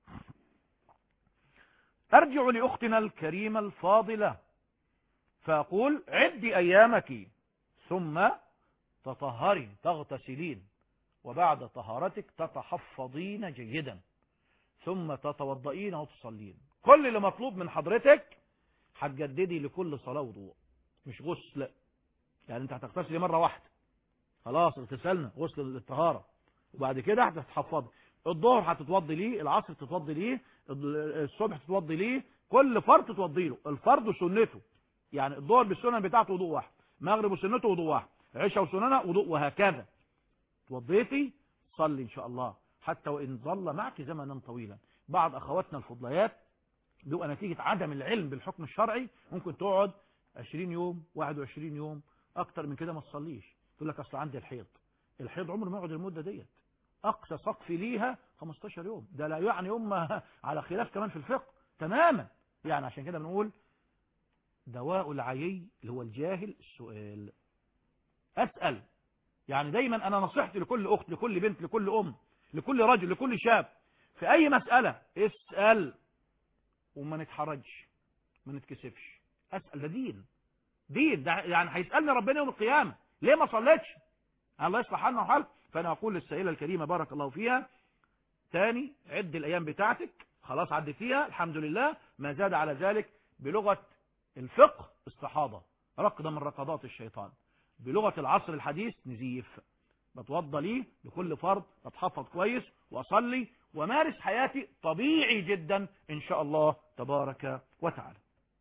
B: أرجع لأختنا الكريمة الفاضلة فأقول عدي أيامك، ثم تطهري تغتسلين، وبعد طهارتك تتحفظين جيدا، ثم تتوضئين وتصلين. كل اللي مطلوب من حضرتك هتجددي لكل صلاة وضوء، مش غسل. يعني انت هتغتسلي مرة واحدة خلاص، اغتسلنا غسل للطهارة، وبعد كده هتتحفظي. الظهر هتتوضي ليه، العصر تتوضي ليه، الصبح تتوضي ليه، كل فرض تتوضي له. الفرض سنته، يعني الظهر بالسنن بتاعته وضوء واحد، مغرب وسنته وضوء واحد، عشاء وسننه وضوء، وهكذا. توضيتي صلي ان شاء الله، حتى وان ظل معك زمنا طويلا. بعض اخواتنا الفضليات بيبقى نتيجة عدم العلم بالحكم الشرعي ممكن تقعد 20 يوم 21 يوم اكتر من كده ما تصليش، تقول لك اصل عندي الحيض عمره ما يقعد المدة ديت، اقصى سقف ليها 15 يوم. ده لا يعني على خلاف كمان في الفقه تماما. يعني عشان كده بنقول دواء العيي اللي هو الجاهل السؤال. اسأل. يعني دايما انا نصيحتي لكل اخت، لكل بنت، لكل ام، لكل رجل، لكل شاب، في اي مسألة اسأل وما نتحرجش ما نتكسفش. اسأل، ده دين ده يعني هيسألني ربنا يوم القيامة ليه ما صليتش. الله يصلح حالنا وحالك. فانا اقول للسائلة الكريمة بارك الله فيها تاني، عد الايام بتاعتك، خلاص عدتيها الحمد لله، ما زاد على ذلك بلغة الفقه استحاضة، ركضة من ركضات الشيطان. بلغة العصر الحديث نزيف. بتوضى ليه لكل فرض، بتحفظ كويس واصلي ومارس حياتي طبيعي جدا ان شاء الله تبارك وتعالى.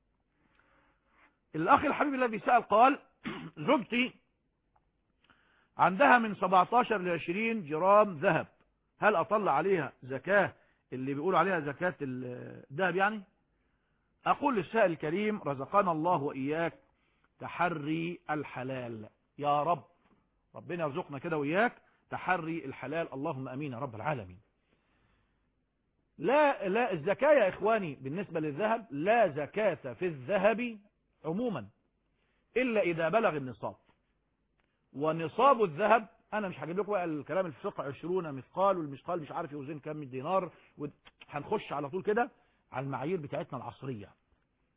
B: الاخ الحبيب الذي سأل قال زوجتي عندها من 17 ل 20 جرام ذهب، هل اطلع عليها زكاة اللي بيقولوا عليها زكاة الذهب يعني؟ اقول للسائل الكريم رزقنا الله واياك تحري الحلال يا رب، ربنا يرزقنا كده وإياك تحري الحلال، اللهم أمين يا رب العالمين. لا الزكاة يا إخواني بالنسبة للذهب، لا زكاة في الذهب عموما إلا إذا بلغ النصاب. ونصاب الذهب أنا مش هجيب لكم الكلام الفقه 20 مثقال، والمثقال مش عارف يوزن كم دينار، هنخش على طول كده على المعايير بتاعتنا العصرية.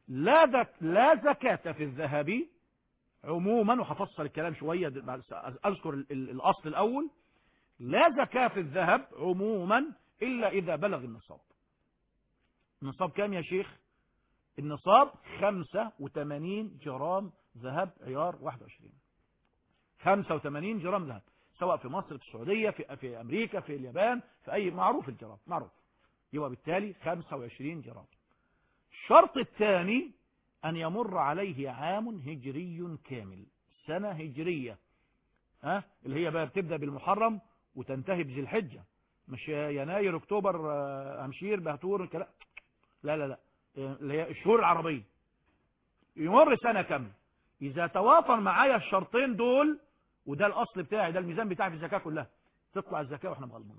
B: لا زكاة في الذهب عموما، وهفصل الكلام شوية أذكر الأصل الأول. لا زكاة في الذهب عموما إلا إذا بلغ النصاب. النصاب كام يا شيخ؟ النصاب 85 جرام ذهب عيار 21. 85 جرام ذهب، سواء في مصر، في السعودية، في أمريكا، في اليابان، في أي، معروف الجرام معروف، يبقى بالتالي 25 جرام. الشرط الثاني أن يمر عليه عام هجري كامل، سنة هجرية، اللي هي بقى بتبدأ بالمحرم وتنتهي بذي الحجة، مش يناير أكتوبر أمشير بهتور كلا. لا لا لا، اللي هي الشهور العربية. يمر سنة كاملة. إذا توافر معايا الشرطين دول، وده الأصل بتاعي، ده الميزان بتاعي في الزكاة كلها، تطلع الزكاة وإحنا مغلبين.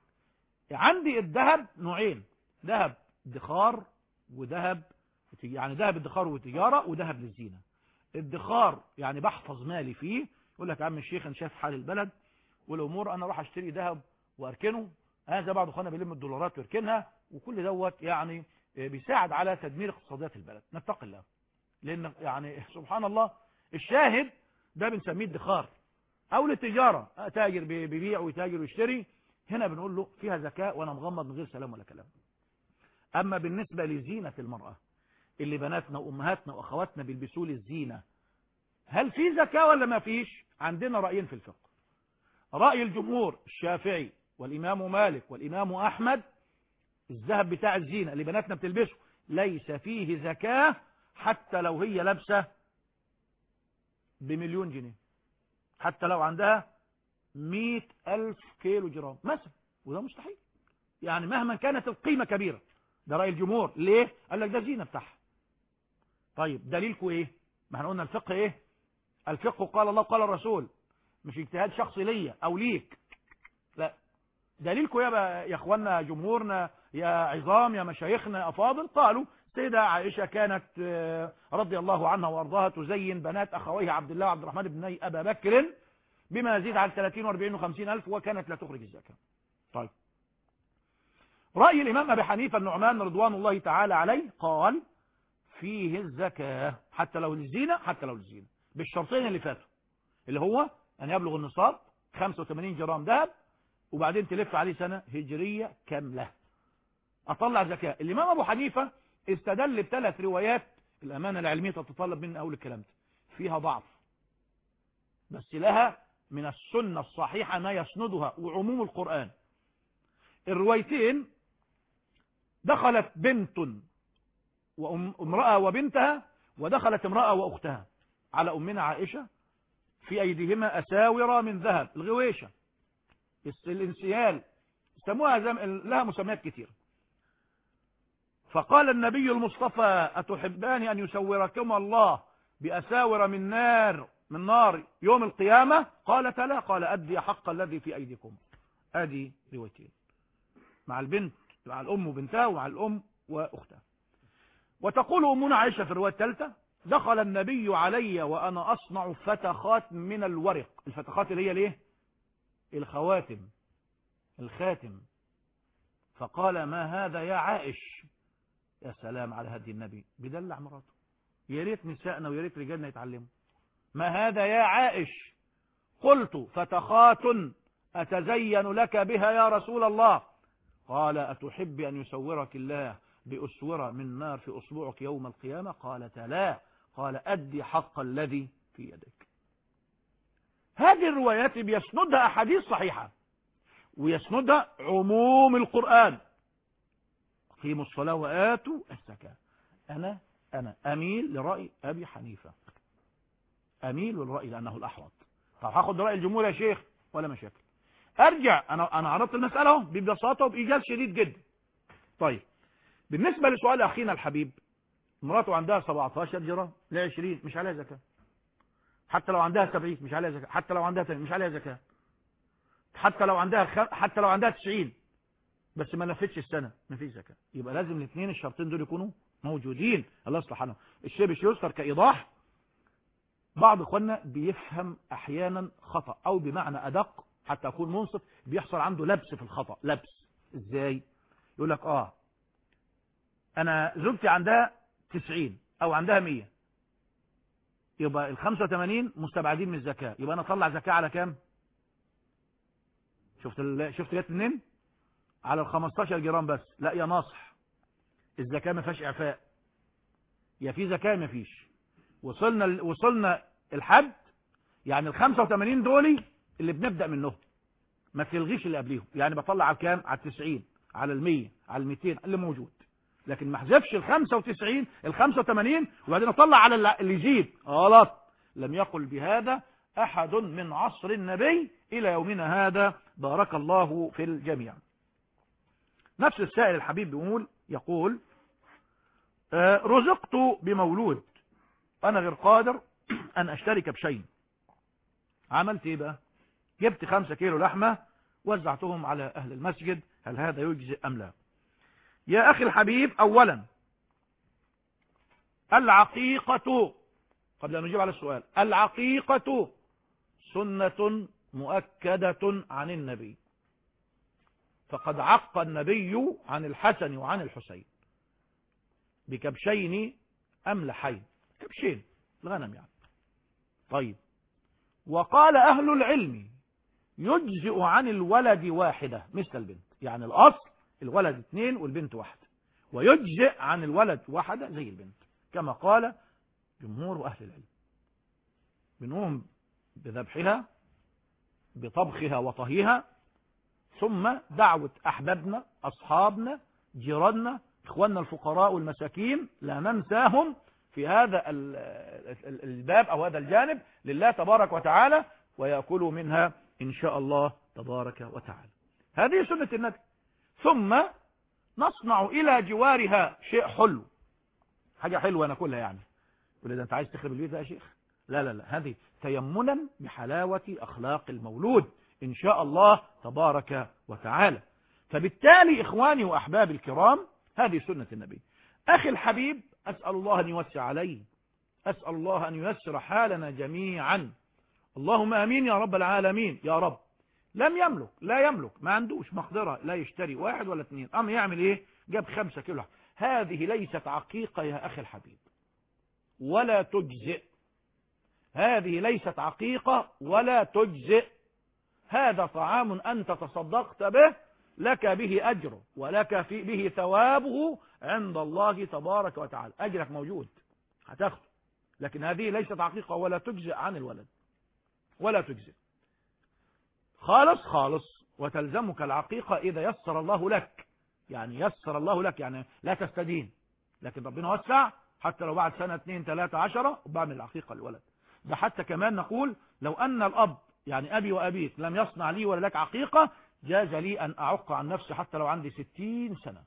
B: عندي الذهب نوعين، ذهب ادخار وذهب، يعني ذهب ادخار وتجارة، وذهب للزينة. الادخار يعني بحفظ مالي فيه، يقول لك يا عم الشيخ انا شايف حال البلد والامور، انا اروح اشتري ذهب واركنه، هذا بعض اخواننا بيلم الدولارات ويركنها، وكل دوت يعني بيساعد على تدمير اقتصاديات البلد. نتقي الله، لان يعني سبحان الله الشاهد ده بنسميه ادخار. او للتجارة، تاجر بيبيع ويتاجر ويشتري، هنا بنقول له فيها زكاة وانا مغمض من غير سلام ولا كلام. اما بالنسبة لزينة المرأة اللي بناتنا وامهاتنا واخواتنا بيلبسوا للزينة، هل في زكاة ولا ما فيش؟ عندنا رأيين في الفقه. رأي الجمهور الشافعي والامام مالك والامام احمد، الذهب بتاع الزينة اللي بناتنا بتلبسه ليس فيه زكاة حتى لو هي لابسة ب1,000,000 جنيه، حتى لو عندها 100,000 كيلو جرام مثلا، وده مستحيل، يعني مهما كانت القيمة كبيرة. ده رأي الجمهور. ليه؟ قال لك ده زينة بتاعها. طيب دليلكم ايه؟ ما احنا قلنا الفقه ايه؟ الفقه قال الله قال الرسول، مش اجتهاد شخصي ليا او ليك، لا. دليلكم يا اخواننا جمهورنا يا عظام يا مشايخنا افاضل، قالوا سيدة عائشة كانت رضي الله عنها وارضاها تزين بنات اخويها عبد الله وعبد الرحمن بن ابا بكر بما يزيد على 30 و40 و50 الف، وكانت لا تخرج الزكاة. طيب رأي الامام ابي حنيفة النعمان رضوان الله تعالى عليه قال فيه الزكاة حتى لو للزينة، حتى لو للزينة، بالشرطين اللي فاتوا، اللي هو أن يبلغ النصاب 85 جرام ذهب، وبعدين تلف عليه سنة هجرية كاملة، أطلع زكاة. الإمام أبو حنيفة استدل ب3 روايات، الأمانة العلمية تتطلب من أول الكلام ده، فيها ضعف بس لها من السنة الصحيحة ما يسندها وعموم القرآن. الروايتين دخلت بنت وامرأة وبنتها، ودخلت امرأة وأختها على أمنا عائشة، في أيديهما أساور من ذهب، الغويشة، الانسيال، سموها لها مسميات كثيرة. فقال النبي المصطفى أتحبان أن يسوركم الله بأساور من نار يوم القيامة؟ قالت لا. قال أدي حق الذي في أيديكم. أدي روايتين، مع البنت، مع الأم وبنتها، ومع الأم وأختها. وتقول أمنا عائشة في الرواية الثالثة دخل النبي علي وأنا أصنع فتخات من الورق. الفتخات اللي هي ليه؟ الخواتم، الخاتم. فقال ما هذا يا عائش؟ يا سلام على هدي النبي، بدلع مراته. يا ريت نسائنا ويا ريت رجالنا يتعلموا. ما هذا يا عائش؟ قلت فتخات أتزين لك بها يا رسول الله. قال أتحب أن يسورك الله بأسورة من نار في أصبعك يوم القيامة؟ قالت لا. قال أدي حق الذي في يدك. هذه الروايات بيسندها أحاديث صحيحة، ويسندها عموم القرآن، أقيموا الصلاة وآتوا الزكاة. أنا أميل لرأي أبي حنيفة، أميل للرأي لأنه الأحوط. طب هاخد رأي الجمهور يا شيخ ولا مشاكل؟ أرجع، أنا عرضت المسألة اهو ببساطة وبإيجاز شديد جدا. طيب بالنسبة لسؤال أخينا الحبيب، مراته عندها 17 جرام ل20 مش عليها زكاة، حتى لو عندها 70 مش عليها زكاة، حتى لو عندها 80 مش عليها زكاة، حتى لو عندها 90 بس ما لفتش السنة ما فيش زكاة. يبقى لازم الاثنين الشرطين دول يكونوا موجودين. الله يصلح حالهم. الشيء مش يذكر كإيضاح. بعض اخواننا بيفهم احيانا خطأ او بمعنى ادق حتى اكون منصف، بيحصل عنده لبس في الخطأ. لبس ازاي؟ يقول لك انا زوجتي عندها 90 أو عندها 100، يبقى ال 85 مستبعدين من الزكاة، يبقى أنا أطلع زكاة على كام؟ شفت جت منين؟ على ال 15 جرام بس. لا يا ناصح، الزكاة ما فيهاش إعفاء، يا في زكاة ما فيش. وصلنا الحد، يعني ال 85 دولي اللي بنبدأ منهم، ما تلغيش اللي قبليهم. يعني بطلع على كام؟ على 90، على 100، على 200 اللي موجود، لكن ما احذفش ال 95 ال 85 وبعدين اطلع على اللي يزيد. غلط، لم يقل بهذا احد من عصر النبي الى يومنا هذا، بارك الله في الجميع. نفس السائل الحبيب يقول رزقت بمولود، انا غير قادر ان اشترك بشيء، عملت ايه بقى؟ جبت 5 كيلو لحمة وزعتهم على اهل المسجد، هل هذا يجزئ ام لا؟ يا اخي الحبيب، اولا العقيقة، قبل ان نجيب على السؤال، العقيقة سنة مؤكدة عن النبي، فقد عق النبي عن الحسن وعن الحسين بكبشين أملحين، كبشين الغنم يعني. طيب، وقال أهل العلم يجزئ عن الولد واحدة مثل البنت، يعني الأصل الولد 2 والبنت 1، ويجزئ عن الولد واحدة زي البنت، كما قال جمهور أهل العلم. بنقوم بذبحها بطبخها وطهيها، ثم دعوة أحبابنا أصحابنا جيراننا إخواننا الفقراء والمساكين لا ننساهم في هذا الباب أو هذا الجانب لله تبارك وتعالى، ويأكلوا منها إن شاء الله تبارك وتعالى. هذه سنة النبي. ثم نصنع إلى جوارها شيء حلو، حاجة حلوة ناكلها يعني. يقول إذا أنت عايز تخرب البيت يا شيخ، لا لا لا، هذه تيمنا بحلاوة أخلاق المولود إن شاء الله تبارك وتعالى. فبالتالي إخواني وأحبابي الكرام، هذه سنة النبي. أخي الحبيب، أسأل الله أن يوسع علي، أسأل الله أن ييسر حالنا جميعا، اللهم آمين يا رب العالمين. يا رب لم يملك، لا يملك، ما عندوش مقدرة لا يشتري 1 ولا 2، أما يعمل إيه؟ جاب 5 كيلو. هذه ليست عقيقة يا أخي الحبيب ولا تجزئ، هذه ليست عقيقة ولا تجزئ، هذا طعام أنت تصدقت به، لك به أجر ولك به ثوابه عند الله تبارك وتعالى، أجرك موجود هتاخده، لكن هذه ليست عقيقة ولا تجزئ عن الولد، ولا تجزئ خالص خالص. وتلزمك العقيقة إذا يسر الله لك، يعني يسر الله لك، يعني لا تستدين، لكن ربنا وسع، حتى لو بعد 1 2 3 10 وبعمل العقيقة للولد. ده حتى كمان نقول لو أن الأب، يعني أبي وأبيك، لم يصنع لي ولا لك عقيقة، جاز لي أن أعق عن نفسي حتى لو عندي 60 سنة،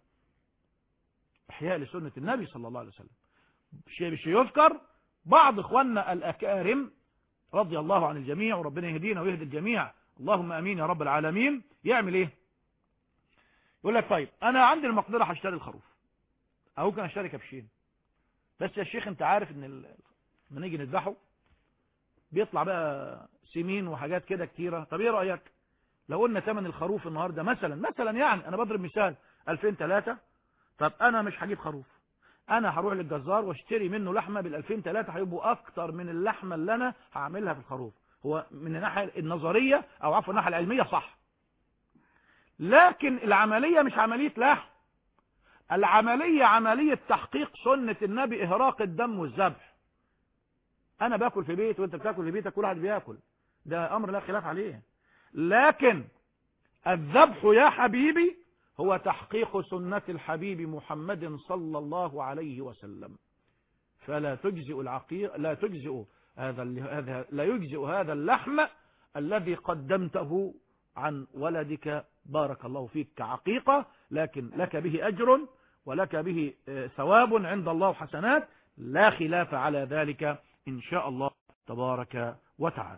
B: إحياء لسنة النبي صلى الله عليه وسلم. شيء يذكر بعض إخواننا الأكارم رضي الله عن الجميع، وربنا يهدينا ويهدي الجميع، اللهم أمين يا رب العالمين. يعمل إيه؟ يقول لك طيب أنا عندي المقدرة هشتري الخروف، أو ممكن أشتري كبشين، بس يا شيخ أنت عارف إن لما نيجي نذبحه بيطلع بقى سمين وحاجات كده كتيرة. طب إيه رأيك لو قلنا ثمن الخروف النهاردة مثلا يعني أنا بضرب مثال 2003، طب أنا مش هجيب خروف، أنا هروح للجزار واشتري منه لحمة بال2003، هيبقوا أكتر من اللحمة اللي أنا هعملها في الخروف. هو من الناحية النظرية أو عفوا الناحية العلمية صح، لكن العملية مش عملية لحم، العملية عملية تحقيق سنة النبي، إهراق الدم والذبح. أنا باكل في بيت وأنت بتاكل في بيتك، كل واحد بياكل، ده أمر لا خلاف عليه، لكن الذبح يا حبيبي هو تحقيق سنة الحبيب محمد صلى الله عليه وسلم. فلا تجزئ العقيق، لا يجزئ هذا اللحم الذي قدمته عن ولدك بارك الله فيك كعقيقة، لكن لك به أجر ولك به ثواب عند الله وحسنات، لا خلاف على ذلك إن شاء الله تبارك وتعالى.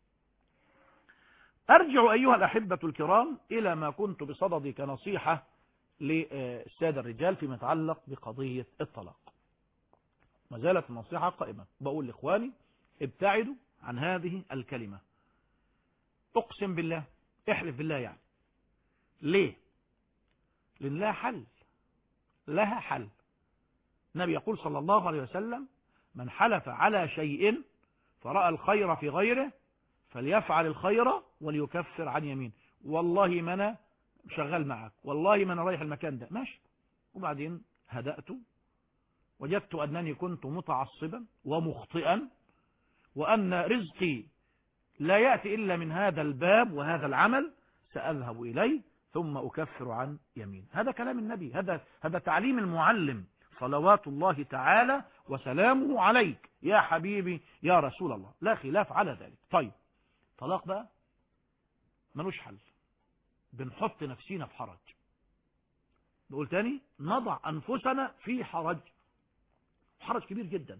B: أرجع أيها الأحبة الكرام إلى ما كنت بصددي كنصيحة للسادة الرجال فيما يتعلق بقضية الطلاق. ما زالت النصيحة قائمة، بقول لإخواني ابتعدوا عن هذه الكلمة، أقسم بالله، احلف بالله يعني. ليه؟ لأن لها حل، لها حل. النبي يقول صلى الله عليه وسلم: من حلف على شيء فرأى الخير في غيره فليفعل الخير وليكفر عن يمين. والله ما أنا شغال معك، والله ما أنا رايح المكان ده، ماشي. وبعدين هدأت، وجدت أنني كنت متعصبا ومخطئا، وأن رزقي لا يأتي إلا من هذا الباب وهذا العمل، سأذهب إليه ثم أكفر عن يمين. هذا كلام النبي، هذا تعليم المعلم صلوات الله تعالى وسلامه عليك يا حبيبي يا رسول الله، لا خلاف على ذلك. طيب، طلاق بقى ملوش حل، بنحط نفسينا في حرج. بقول تاني، نضع أنفسنا في حرج كبير جدا.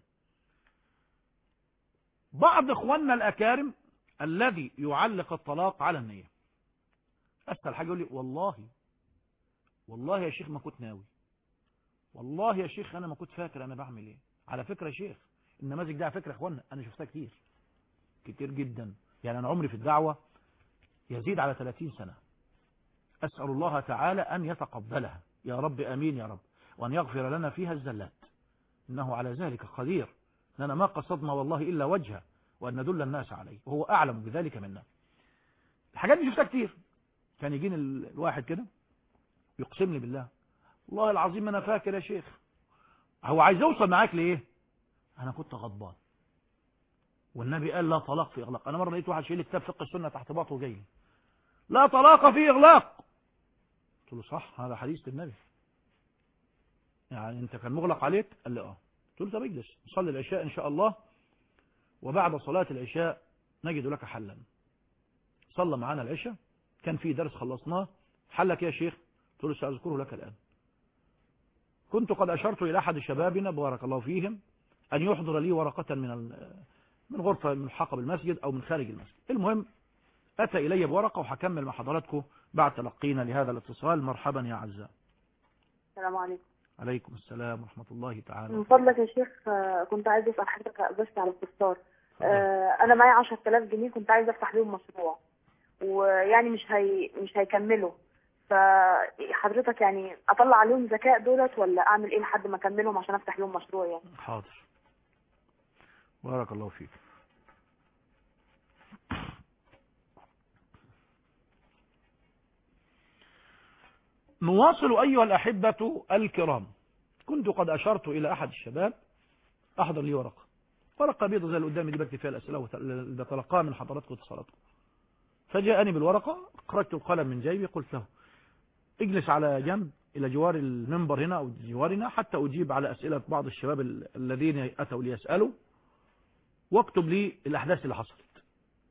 B: بعض إخواننا الأكارم الذي يعلق الطلاق على النية، أسهل حاجة يقول لي: والله يا شيخ ما كنت ناوي، والله يا شيخ أنا ما كنت فاكر أنا بعمل إيه. على فكرة يا شيخ، النماذج ده على فكرة يا إخواننا أنا شفتها كتير جدا. يعني أنا عمري في الدعوة يزيد على 30 سنة. أسأل الله تعالى أن يتقبلها يا رب، آمين يا رب، وأن يغفر لنا فيها الزلات، إنه على ذلك قدير. لنا ما قصدنا والله إلا وجهه، وأن ندل الناس عليه، وهو أعلم بذلك منا. الحاجات دي شفتها كتير. كان يجيني الواحد كده يقسم لي بالله: والله العظيم أنا فاكر يا شيخ. هو عايز يوصل معاك لإيه؟ أنا كنت غضبان، والنبي قال لا طلاق في إغلاق. أنا مرة لقيت واحد شايل كتاب فقه السنة تحت باطه وجاي لي: لا طلاق في إغلاق. قلت له: صح، هذا حديث النبي، يعني أنت كان مغلق عليك؟ قال لي: قلت له: طب اجلس نصلي العشاء إن شاء الله، وبعد صلاة العشاء نجد لك حلا. صلى معنا العشاء، كان في درس خلصناه. حلك يا شيخ؟ قلت له: سأذكره لك الآن. كنت قد أشرت إلى أحد شبابنا بارك الله فيهم أن يحضر لي ورقة من غرفة ملحقة بالمسجد أو من خارج المسجد. المهم أتى إلي بورقة، وهكمل مع حضراتكم بعد تلقينا لهذا الاتصال. مرحبا يا عزاء.
G: السلام عليكم.
B: عليكم السلام ورحمة الله تعالى.
G: من فضلك يا شيخ، كنت عايز أسأل حضرتك بس على استفسار. أنا معايا 10,000 جنيه، كنت عايز أفتح بيهم مشروع، ويعني مش هيكملوا، فحضرتك يعني أطلع عليهم زكاة دولت، ولا أعمل إيه لحد ما أكملهم عشان أفتح بيهم مشروع يعني؟
B: حاضر، بارك الله فيك. نواصل أيها الأحبة الكرام. كنت قد أشرت إلى أحد الشباب أحضر لي ورقة بيضة زي اللي قدامي دي، بكتب فيها الأسئلة اللي تلقاها من حضراتكم واتصالاتكم. فجاءني بالورقة، خرجت القلم من جيبي، قلت له: اجلس على جنب إلى جوار المنبر هنا أو جوارنا حتى أجيب على أسئلة بعض الشباب الذين أتوا ليسألوا، واكتب لي الأحداث اللي حصلت.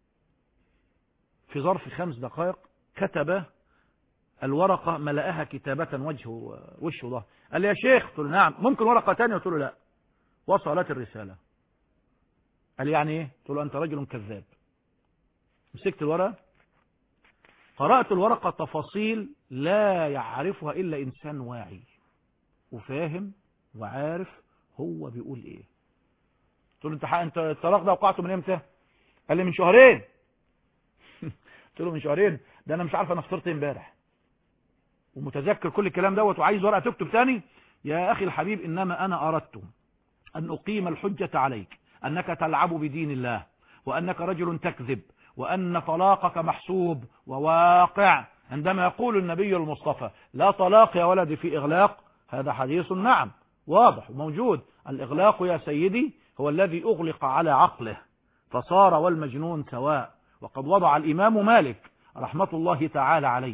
B: في ظرف 5 دقائق كتب الورقة، ملأها كتابة وشه ظهر. قال لي: يا شيخ. قلت له: نعم. ممكن ورقة تانية؟ قلت له: لا. وصلت الرسالة. قال لي: يعني ايه؟ قلت له: أنت رجل كذاب. مسكت الورقة، قرأت الورقة تفاصيل لا يعرفها إلا إنسان واعي وفاهم وعارف هو بيقول ايه. قلت له: انت الطلاق ده وقعته من امتى؟ قال لي: من شهرين. قلت له: من شهرين؟ ده انا مش عارف انا فطرت امبارح ومتذكر كل الكلام دوت، وعايز ورقة تكتب تاني. يا أخي الحبيب، إنما أنا أردت أن أقيم الحجة عليك أنك تلعب بدين الله، وأنك رجل تكذب، وأن طلاقك محسوب وواقع. عندما يقول النبي المصطفى: لا طلاق يا ولدي في إغلاق، هذا حديث نعم واضح وموجود. الإغلاق يا سيدي هو الذي أغلق على عقله فصار والمجنون سواء. وقد وضع الإمام مالك رحمة الله تعالى عليه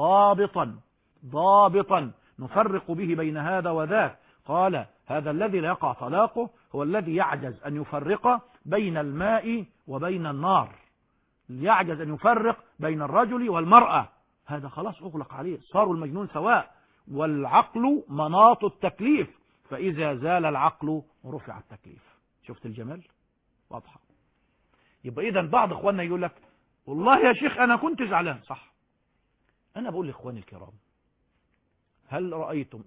B: ضابطا نفرق به بين هذا وذاك. قال: هذا الذي لا يقع طلاقه هو الذي يعجز أن يفرق بين الماء وبين النار، يعجز أن يفرق بين الرجل والمرأة، هذا خلاص أغلق عليه، صاروا المجنون سواء. والعقل مناط التكليف، فإذا زال العقل رفع التكليف. شفت الجمال؟ واضحة. يبقى إذن بعض إخواننا يقول لك: والله يا شيخ أنا كنت زعلان. صح. أنا بقول لإخواني الكرام: هل رأيتم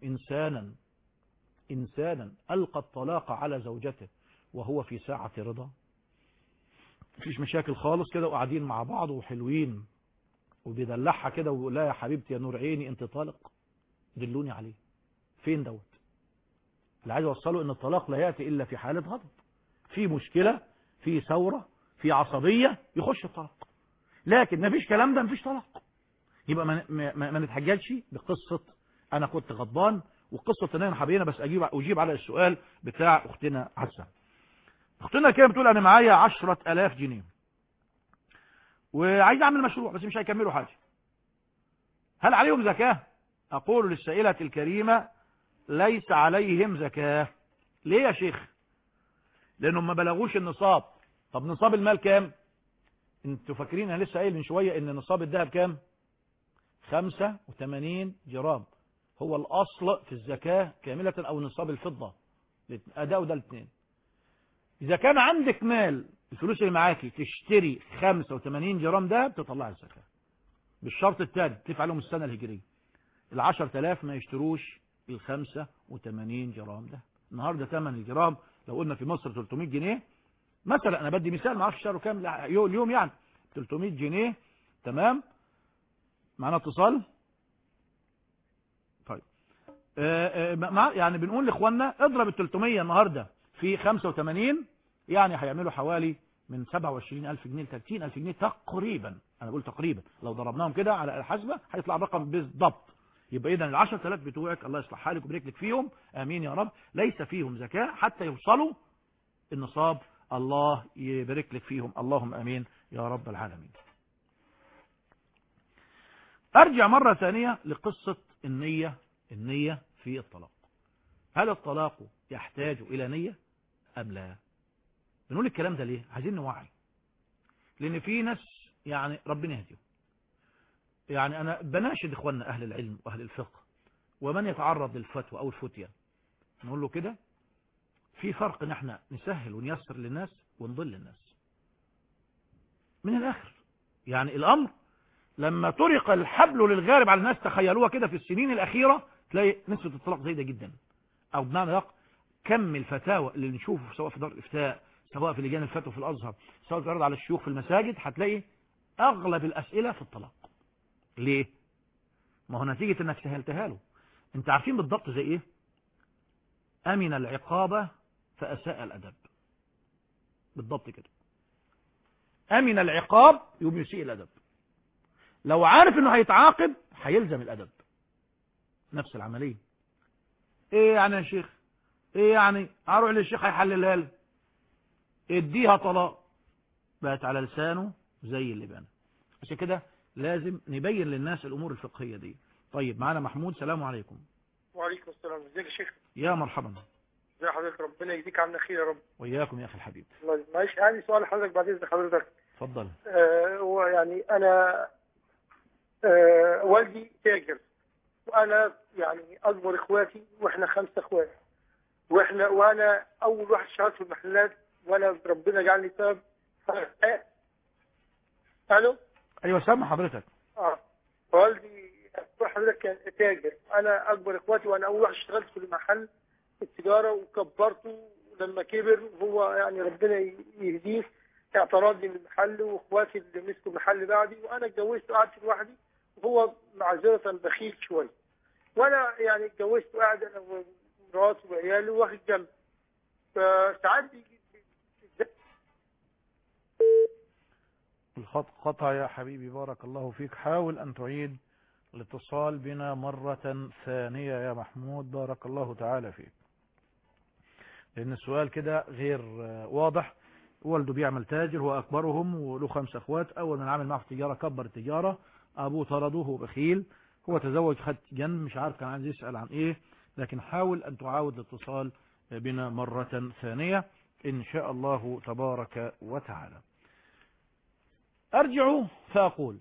B: إنسانا ألقى الطلاق على زوجته وهو في ساعة رضا؟ مفيش مشاكل خالص كده، وقاعدين مع بعض وحلوين، وبيدلعها كده ويقول لها: يا حبيبتي يا نور عيني أنت طالق. دلوني عليه، فين دوت؟ اللي عايز اوصله ان الطلاق لا يأتي الا في حالة غضب، في مشكلة، في ثورة، في عصبية، يخش الطلاق. لكن ما فيش كلام ده، ما فيش طلاق. يبقى ما نتحججش بقصة انا كنت غضبان، وقصة ان انا حبينا. بس اجيب على السؤال بتاع اختنا حسن. اختنا كده بتقول انا معايا 10,000 جنيه وعايز اعمل مشروع بس مش هيكملوا حاجة، هل عليهم زكاة؟ اقول للسائلة الكريمة ليس عليهم زكاة. ليه يا شيخ؟ لانهم ما بلغوش النصاب. طب نصاب المال كام؟ انتوا فاكرين انا لسه قايل من شوية ان نصاب الذهب كام؟ 85 جرام، هو الاصل في الزكاة كاملة، او نصاب الفضة، اداء ده الاثنين. اذا كان عندك مال، الفلوس اللي معاكي تشتري 85 جرام دهب تطلع الزكاة، بالشرط الثاني تدفع لهم السنة الهجرية. ال10,000 ما يشتروش ال85 جرام ده. النهارده ثمن الجرام لو قلنا في مصر 300 جنيه مثلا، انا بدي مثال، ما اعرفش شهره كام اليوم، يعني 300 جنيه. تمام، معنا اتصال. طيب يعني بنقول لاخواننا اضرب ال 300 النهارده في 85، يعني هيعملوا حوالي من 27,000 جنيه ل 30,000 جنيه تقريبا. انا بقول تقريبا، لو ضربناهم كده على الحسبه هيطلع الرقم بالضبط. يبقى اذا ال10,000 بتوعك الله يصلح حالك ويبارك لك فيهم، امين يا رب، ليس فيهم زكاه حتى يوصلوا النصاب. الله يبارك لك فيهم، اللهم امين يا رب العالمين. ارجع مرة ثانية لقصة النية في الطلاق. هل الطلاق يحتاج الى نية ام لا؟ بنقول الكلام ده ليه؟ عايزين نوعي، لان في ناس يعني ربنا يهديهم. يعني انا بناشد اخواننا اهل العلم واهل الفقه ومن يتعرض للفتوى او الفتية، نقول له كده في فرق ان احنا نسهل ونيسر للناس ونضل الناس. من الاخر يعني الامر لما طرق الحبل للغارب على الناس، تخيلوها كده في السنين الاخيرة، تلاقي نسبة الطلاق زايدة جدا. او بمعنى دق كم الفتاوى اللي نشوفه سواء في دار الافتاء، سواء في لجان الفتوى في الازهر، سواء بتعرض على الشيوخ في المساجد، هتلاقي اغلب الاسئلة في الطلاق. ليه؟ ما هو نتيجة انك سهلتها له. انت عارفين بالضبط زي ايه؟ امن العقابة فاساء الادب. بالضبط كده، امن العقاب يوم يسيء الادب. لو عارف انه هيتعاقب هيلزم الادب. نفس العملية. ايه يعني يا شيخ؟ ايه يعني اروح للشيخ هيحللها لي؟ اديها طلاق، بقت على لسانه زي اللي بان. عشان كده لازم نبين للناس الامور الفقهية دي. طيب معانا محمود، سلام عليكم.
H: وعليكم السلام، ازيك يا شيخ؟
B: يا مرحبا.
H: ازي حضرتك؟ ربنا يجزيك عنا خير يا رب.
B: وإياكم يا اخي الحبيب.
H: الله، معلش عندي سؤال لحضرتك بعد اذن حضرتك.
B: اتفضل.
H: هو يعني انا والدي تاجر، وانا يعني اكبر اخواتي، واحنا 5 اخوات، وانا اول واحد اشتغلت في المحلات، وانا ربنا جعلني سبب. الو.
B: ايوه سامع حضرتك.
H: والدي حضرتك كان تاجر، انا اكبر اخواتي وانا اول واحد اشتغلت في المحل التجاره، وكبرته لما كبر، وهو يعني ربنا يهديه اعتراض من المحل، واخواتي اللي مسكوا المحل بعدي، وانا اتجوزت وقعدت لوحدي، وهو معذره بخيل شويه، وانا يعني اتجوزت وقاعد انا ومراتي وعيالي واخد جنب. فساعات
B: الخط قطع يا حبيبي، بارك الله فيك. حاول ان تعيد الاتصال بنا مرة ثانية يا محمود، بارك الله تعالى فيك، لان السؤال كده غير واضح. والده بيعمل تاجر، هو اكبرهم وله 5 اخوات، اول ما عمل معه في التجارة كبر التجارة، ابوه طرده، هو بخيل، هو تزوج خد جنب، مش عارف كان عايز يسأل عن ايه. لكن حاول ان تعاود الاتصال بنا مرة ثانية ان شاء الله تبارك وتعالى. ارجع فاقول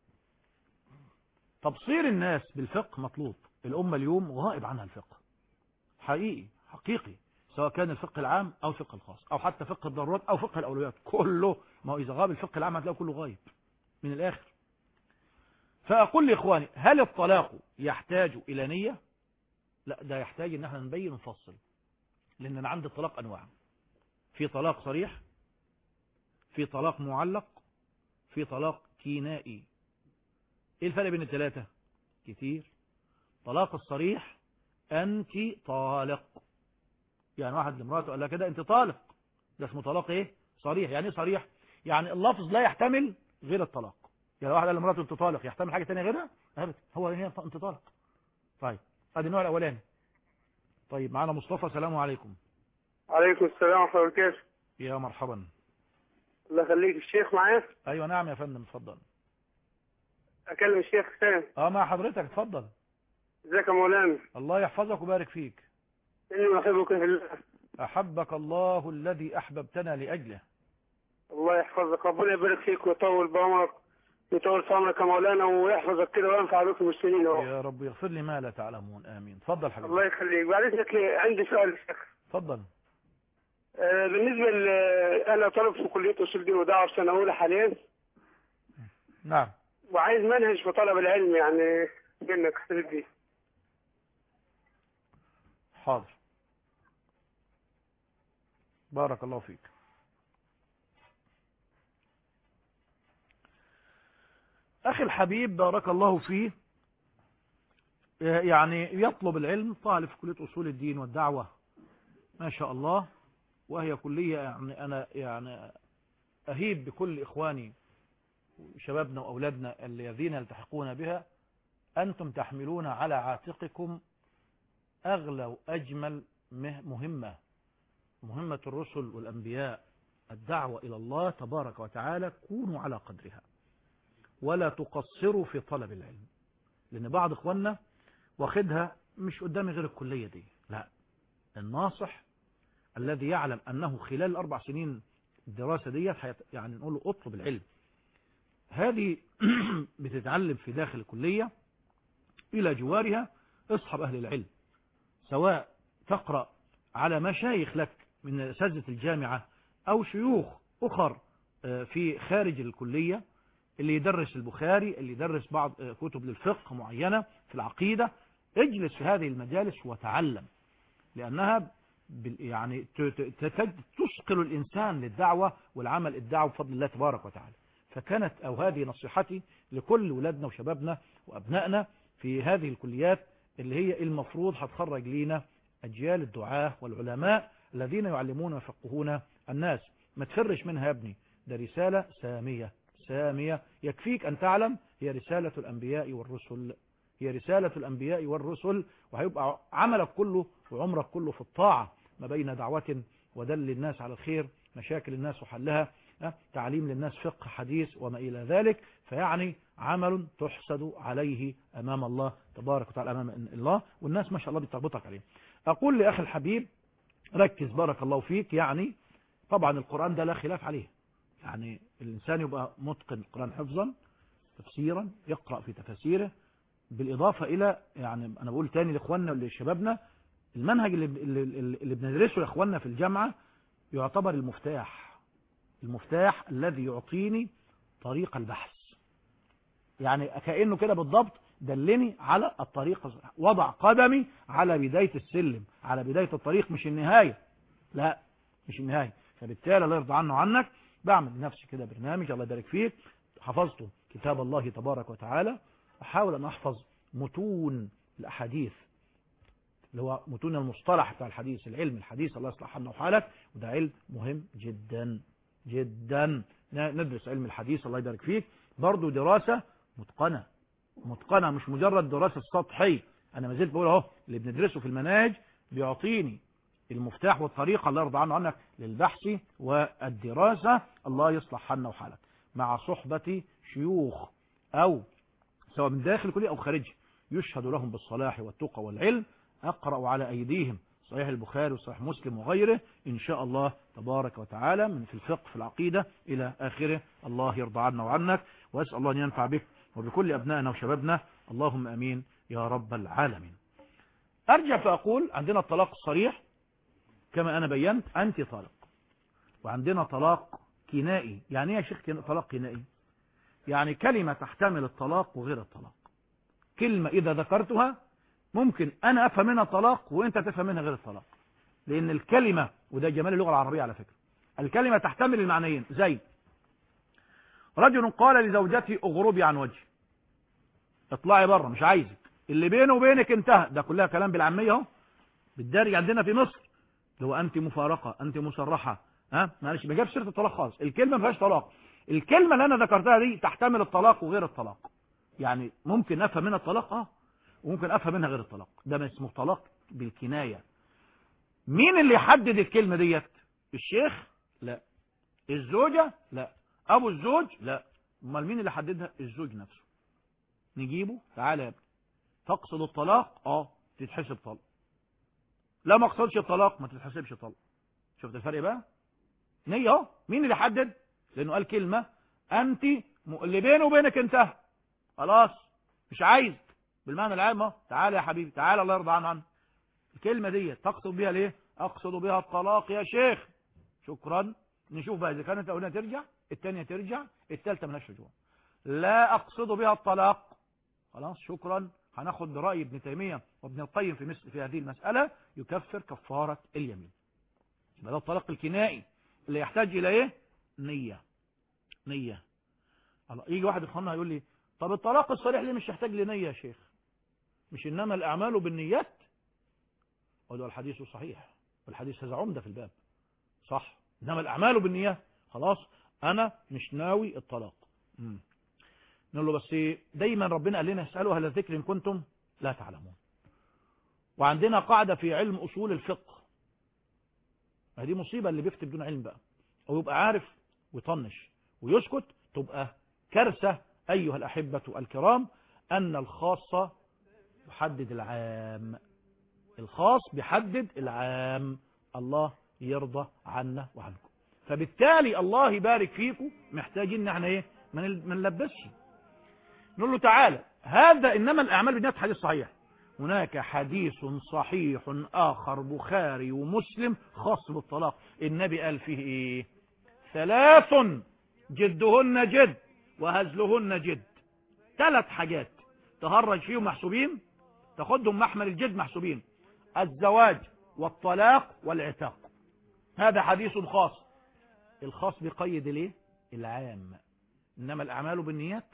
B: تبصير الناس بالفقه مطلوب. الامة اليوم غائب عنها الفقه حقيقي حقيقي، سواء كان الفقه العام او الفقه الخاص، او حتى فقه الضرورات او فقه الاولويات، كله. ما هو اذا غاب الفقه العام هتلاقي كله غايب من الاخر. فاقول لاخواني، هل الطلاق يحتاج الى نية؟ لا، ده يحتاج ان احنا نبين ونفصل، لان انا عندي الطلاق انواع. في طلاق صريح، في طلاق معلق، في طلاق كينائي. ايه الفرق بين ال3؟ كتير. طلاق الصريح انت طالق، يعني واحد لمراته قال لها كده انت طالق، ده اسمه طلاق ايه؟ صريح. يعني ايه صريح؟ يعني اللفظ لا يحتمل غير الطلاق. يعني واحد قال لمراته انت طالق يحتمل حاجه ثانيه غيرها؟ ابدا، هو هي انت طالق. طيب ادي النوع الاولاني. طيب معانا مصطفى، السلام عليكم.
I: عليكم السلام ورحمه الله وبركاته.
B: يا مرحبا.
I: الله يخليك. الشيخ معايا؟
B: ايوه نعم يا فندم، اتفضل.
I: اكلم الشيخ حسين؟
B: مع حضرتك، اتفضل.
I: ازيك يا مولانا؟
B: الله يحفظك ويبارك فيك.
I: اني احبك في الله.
B: احبك الله الذي احببتنا لاجله.
I: الله يحفظك، ربنا يبارك فيك ويطول بعمرك ويطول في عمرك يا مولانا ويحفظك كده وينفع بك المسلمين
B: يا رب يغفر لي ما لا تعلمون، امين. اتفضل حبيبي.
I: الله يخليك. بعد اذنك عندي سؤال يا شيخ.
B: اتفضل.
I: بالنسبه انا طالب في كليه اصول الدين ودعوه في سنه اولى حاليا.
B: نعم.
I: وعايز منهج في طلب العلم، يعني منك استفيد بيه.
B: حاضر، بارك الله فيك. أخي الحبيب بارك الله فيه، يعني يطلب العلم طالب في كلية أصول الدين والدعوة ما شاء الله، وهي كلية يعني أنا يعني أهيب بكل إخواني شبابنا وأولادنا الذين يلتحقون بها، أنتم تحملون على عاتقكم أغلى وأجمل مهمة الرسل والأنبياء، الدعوة إلى الله تبارك وتعالى. كونوا على قدرها ولا تقصروا في طلب العلم، لأن بعض إخواننا واخدها مش قدامي غير الكلية دي. لا، الناصح الذي يعلم أنه خلال 4 سنين الدراسة دي يعني نقول له اطلب العلم. هذه بتتعلم في داخل الكلية، إلى جوارها اصحب أهل العلم، سواء تقرأ على مشايخ لك من أساتذة الجامعة أو شيوخ أخر في خارج الكلية، اللي يدرس البخاري، اللي يدرس بعض كتب للفقه معينة في العقيدة. اجلس في هذه المجالس وتعلم، لأنها يعني تثقل الإنسان للدعوة والعمل الدعوة بفضل الله تبارك وتعالى. فكانت أو هذه نصيحتي لكل ولادنا وشبابنا وأبنائنا في هذه الكليات اللي هي المفروض هتخرج لينا أجيال الدعاة والعلماء الذين يعلمون ويفقهون الناس. ما تفرش منها يا ابني، ده رسالة سامية يكفيك أن تعلم هي رسالة الأنبياء والرسل، هي رسالة الأنبياء والرسل، وهيبقى عملك كله وعمرك كله في الطاعة، ما بين دعوة ودل الناس على الخير، مشاكل الناس وحلها، تعليم للناس فقه حديث وما إلى ذلك. فيعني عمل تحسد عليه أمام الله تبارك وتعالى، أمام الله، والناس ما شاء الله بتربطك عليه. أقول لأخي الحبيب ركز بارك الله فيك. يعني طبعا القرآن ده لا خلاف عليه، يعني الإنسان يبقى متقن القرآن حفظا تفسيرا، يقرأ في تفاسيره، بالإضافة إلى يعني أنا بقول تاني لإخواننا ولشبابنا، المنهج اللي بندرسه لإخواننا في الجامعة يعتبر المفتاح الذي يعطيني طريق البحث. يعني كأنه كده بالضبط دلني على الطريق، وضع قدمي على بداية السلم، على بداية الطريق، مش النهاية. لا، مش النهاية. فبالتالي الله يرضى عنه عنك بعمل لنفسي كده برنامج، الله يبارك فيك، حفظته كتاب الله تبارك وتعالى، أحاول أن أحفظ متون الأحاديث اللي هو متون المصطلح بتاع الحديث، العلم الحديث، الله يصلح حالنا وحالك، وده علم مهم جدا جدا. ندرس علم الحديث الله يبارك فيك، برضو دراسة متقنة، مش مجرد دراسة سطحية. أنا ما زلت بقول اهو اللي بندرسه في المناهج بيعطيني المفتاح والطريقة الله يرضى عنه عنك للبحث والدراسة، الله يصلح حالنا وحالك، مع صحبة شيوخ أو سواء من داخل الكلية أو خارجها يشهد لهم بالصلاح والتقى والعلم. أقرأ على أيديهم صحيح البخاري وصحيح مسلم وغيره إن شاء الله تبارك وتعالى، من في الفقه في العقيدة إلى آخره. الله يرضى عنا وعنك، وأسأل الله أن ينفع بك وبكل أبنائنا وشبابنا، اللهم أمين يا رب العالمين. أرجع فأقول عندنا الطلاق الصريح كما أنا بينت، أنت طالق، وعندنا طلاق كنائي. يعني إيه يا شيخ طلاق كنائي؟ يعني كلمة تحتمل الطلاق وغير الطلاق، كلمة إذا ذكرتها ممكن أنا أفهم منها طلاق وإنت تفهم منها غير الطلاق، لأن الكلمة، وده جمال اللغة العربية على فكرة، الكلمة تحتمل المعنيين. زي رجل قال لزوجته اغربي عن وجهي، اطلعي بره مش عايزك، اللي بينه وبينك انتهى. ده كلها كلام بالعامية اهو، بالدارج عندنا في مصر. لو أنت مفارقة، أنت مسرحة، معلش ما جابش سيرة الطلاق خالص، الكلمة ما فيهاش طلاق. الكلمة اللي أنا ذكرتها دي تحتمل الطلاق وغير الطلاق، يعني ممكن أفهم منها الطلاق وممكن أفهم منها غير الطلاق، ده ما اسمه طلاق بالكناية. مين اللي يحدد الكلمة ديت؟ الشيخ؟ لا. الزوجة؟ لا. أبو الزوج؟ لا. امال مين اللي حددها؟ الزوج نفسه. نجيبه، تعالى يا ابني، تقصد الطلاق؟ تتحسب طلاق. لا ما اقصدش الطلاق، ما تتحسبش طلاق. شفت الفرق بقى؟ نية مين اللي حدد؟ لأنه قال كلمة أنت اللي بينه وبينك انتهى، خلاص مش عايز بالمعنى العام. تعالى يا حبيبي، تعالى الله يرضى عنه. الكلمة دي تقصد بها ليه؟ أقصد بها الطلاق يا شيخ. شكرا. نشوف بقى إذا كانت الأولى ترجع، الثانية ترجع، الثالثة ملهاش رجوع. لا أقصد بها الطلاق، خلاص شكرا. هناخد برأي ابن تيمية وابن القيم في هذه المسألة، يكفر كفارة اليمين. يبقى ده الطلاق الكنائي اللي يحتاج إلى إيه؟ نية. الله يجي واحد اخواننا يقول لي طب الطلاق الصريح ليه مش يحتاج لنية يا شيخ؟ مش إنما الأعمال بالنيات؟ أقول له الحديث صحيح، والحديث هذا عمدة في الباب، صح، إنما الأعمال بالنيات. خلاص أنا مش ناوي الطلاق. نقول له بس دايما ربنا قال لنا اسألوا أهل الذكر إن كنتم لا تعلمون. وعندنا قاعدة في علم أصول الفقه، هذه مصيبة اللي بيفتي بدون علم بقى، أو يبقى عارف ويطنش ويسكت، تبقى كارثة أيها الأحبة الكرام. أن الخاص يحدد العام، الخاص بيحدد العام. الله يرضى عنا وعنكم، فبالتالي الله يبارك فيكم محتاجين ان احنا ايه؟ ما نلبسش. نقول له تعالى، هذا انما الاعمال بالنيات حديث صحيح. هناك حديث صحيح اخر بخاري ومسلم خاص بالطلاق، النبي قال فيه ايه؟ 3 جدهن جد وهزلهن جد. 3 حاجات تهرج فيهم محسوبين، تاخدهم محمل الجد محسوبين: الزواج والطلاق والعتاق. هذا حديث خاص. الخاص بيقيد ليه؟ العام. إنما الأعمال بالنيات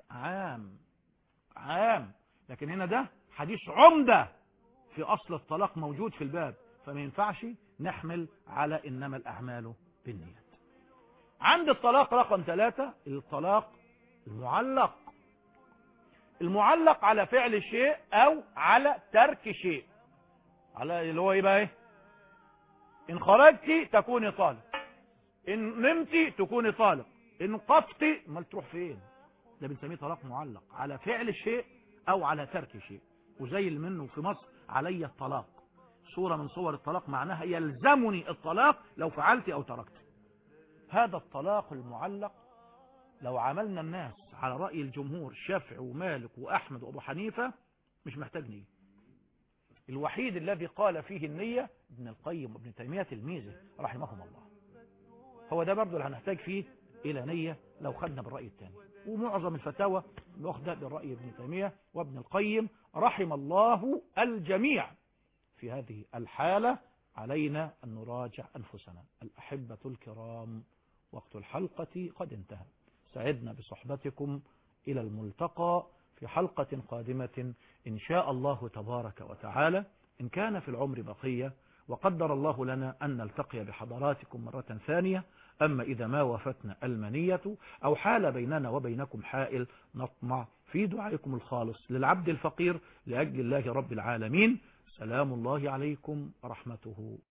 B: عام. لكن هنا ده حديث عمدة في أصل الطلاق موجود في الباب، فما ينفعش نحمل على إنما الأعمال بالنيات. عند الطلاق رقم 3 الطلاق المعلق. المعلق على فعل شيء أو على ترك شيء، على اللي هو ايه بقى ايه؟ ان خرجتي تكوني طالق، ان نمتي تكوني طالق، ان قفتي ما تروح فين. ده بنسميه طلاق معلق على فعل شيء او على ترك شيء. وزي اللي منه في مصر علي الطلاق، صورة من صور الطلاق معناها يلزمني الطلاق لو فعلت او تركت. هذا الطلاق المعلق لو عملنا الناس على رأي الجمهور الشافعي ومالك وأحمد وأبو حنيفة مش محتاج نية. الوحيد الذي قال فيه النية ابن القيم وابن تيمية تلميذه رحمهم الله. هو ده برضه اللي هنحتاج فيه إلى نية لو خدنا بالرأي الثاني. ومعظم الفتاوى واخدة بالرأي ابن تيمية وابن القيم رحم الله الجميع. في هذه الحالة علينا أن نراجع أنفسنا. الأحبة الكرام، وقت الحلقة قد انتهى. سعدنا بصحبتكم، إلى الملتقى في حلقة قادمة إن شاء الله تبارك وتعالى، إن كان في العمر بقية وقدر الله لنا أن نلتقي بحضراتكم مرة ثانية. أما إذا ما وفتنا المنية أو حال بيننا وبينكم حائل، نطمع في دعائكم الخالص للعبد الفقير لأجل الله رب العالمين. سلام الله عليكم ورحمته.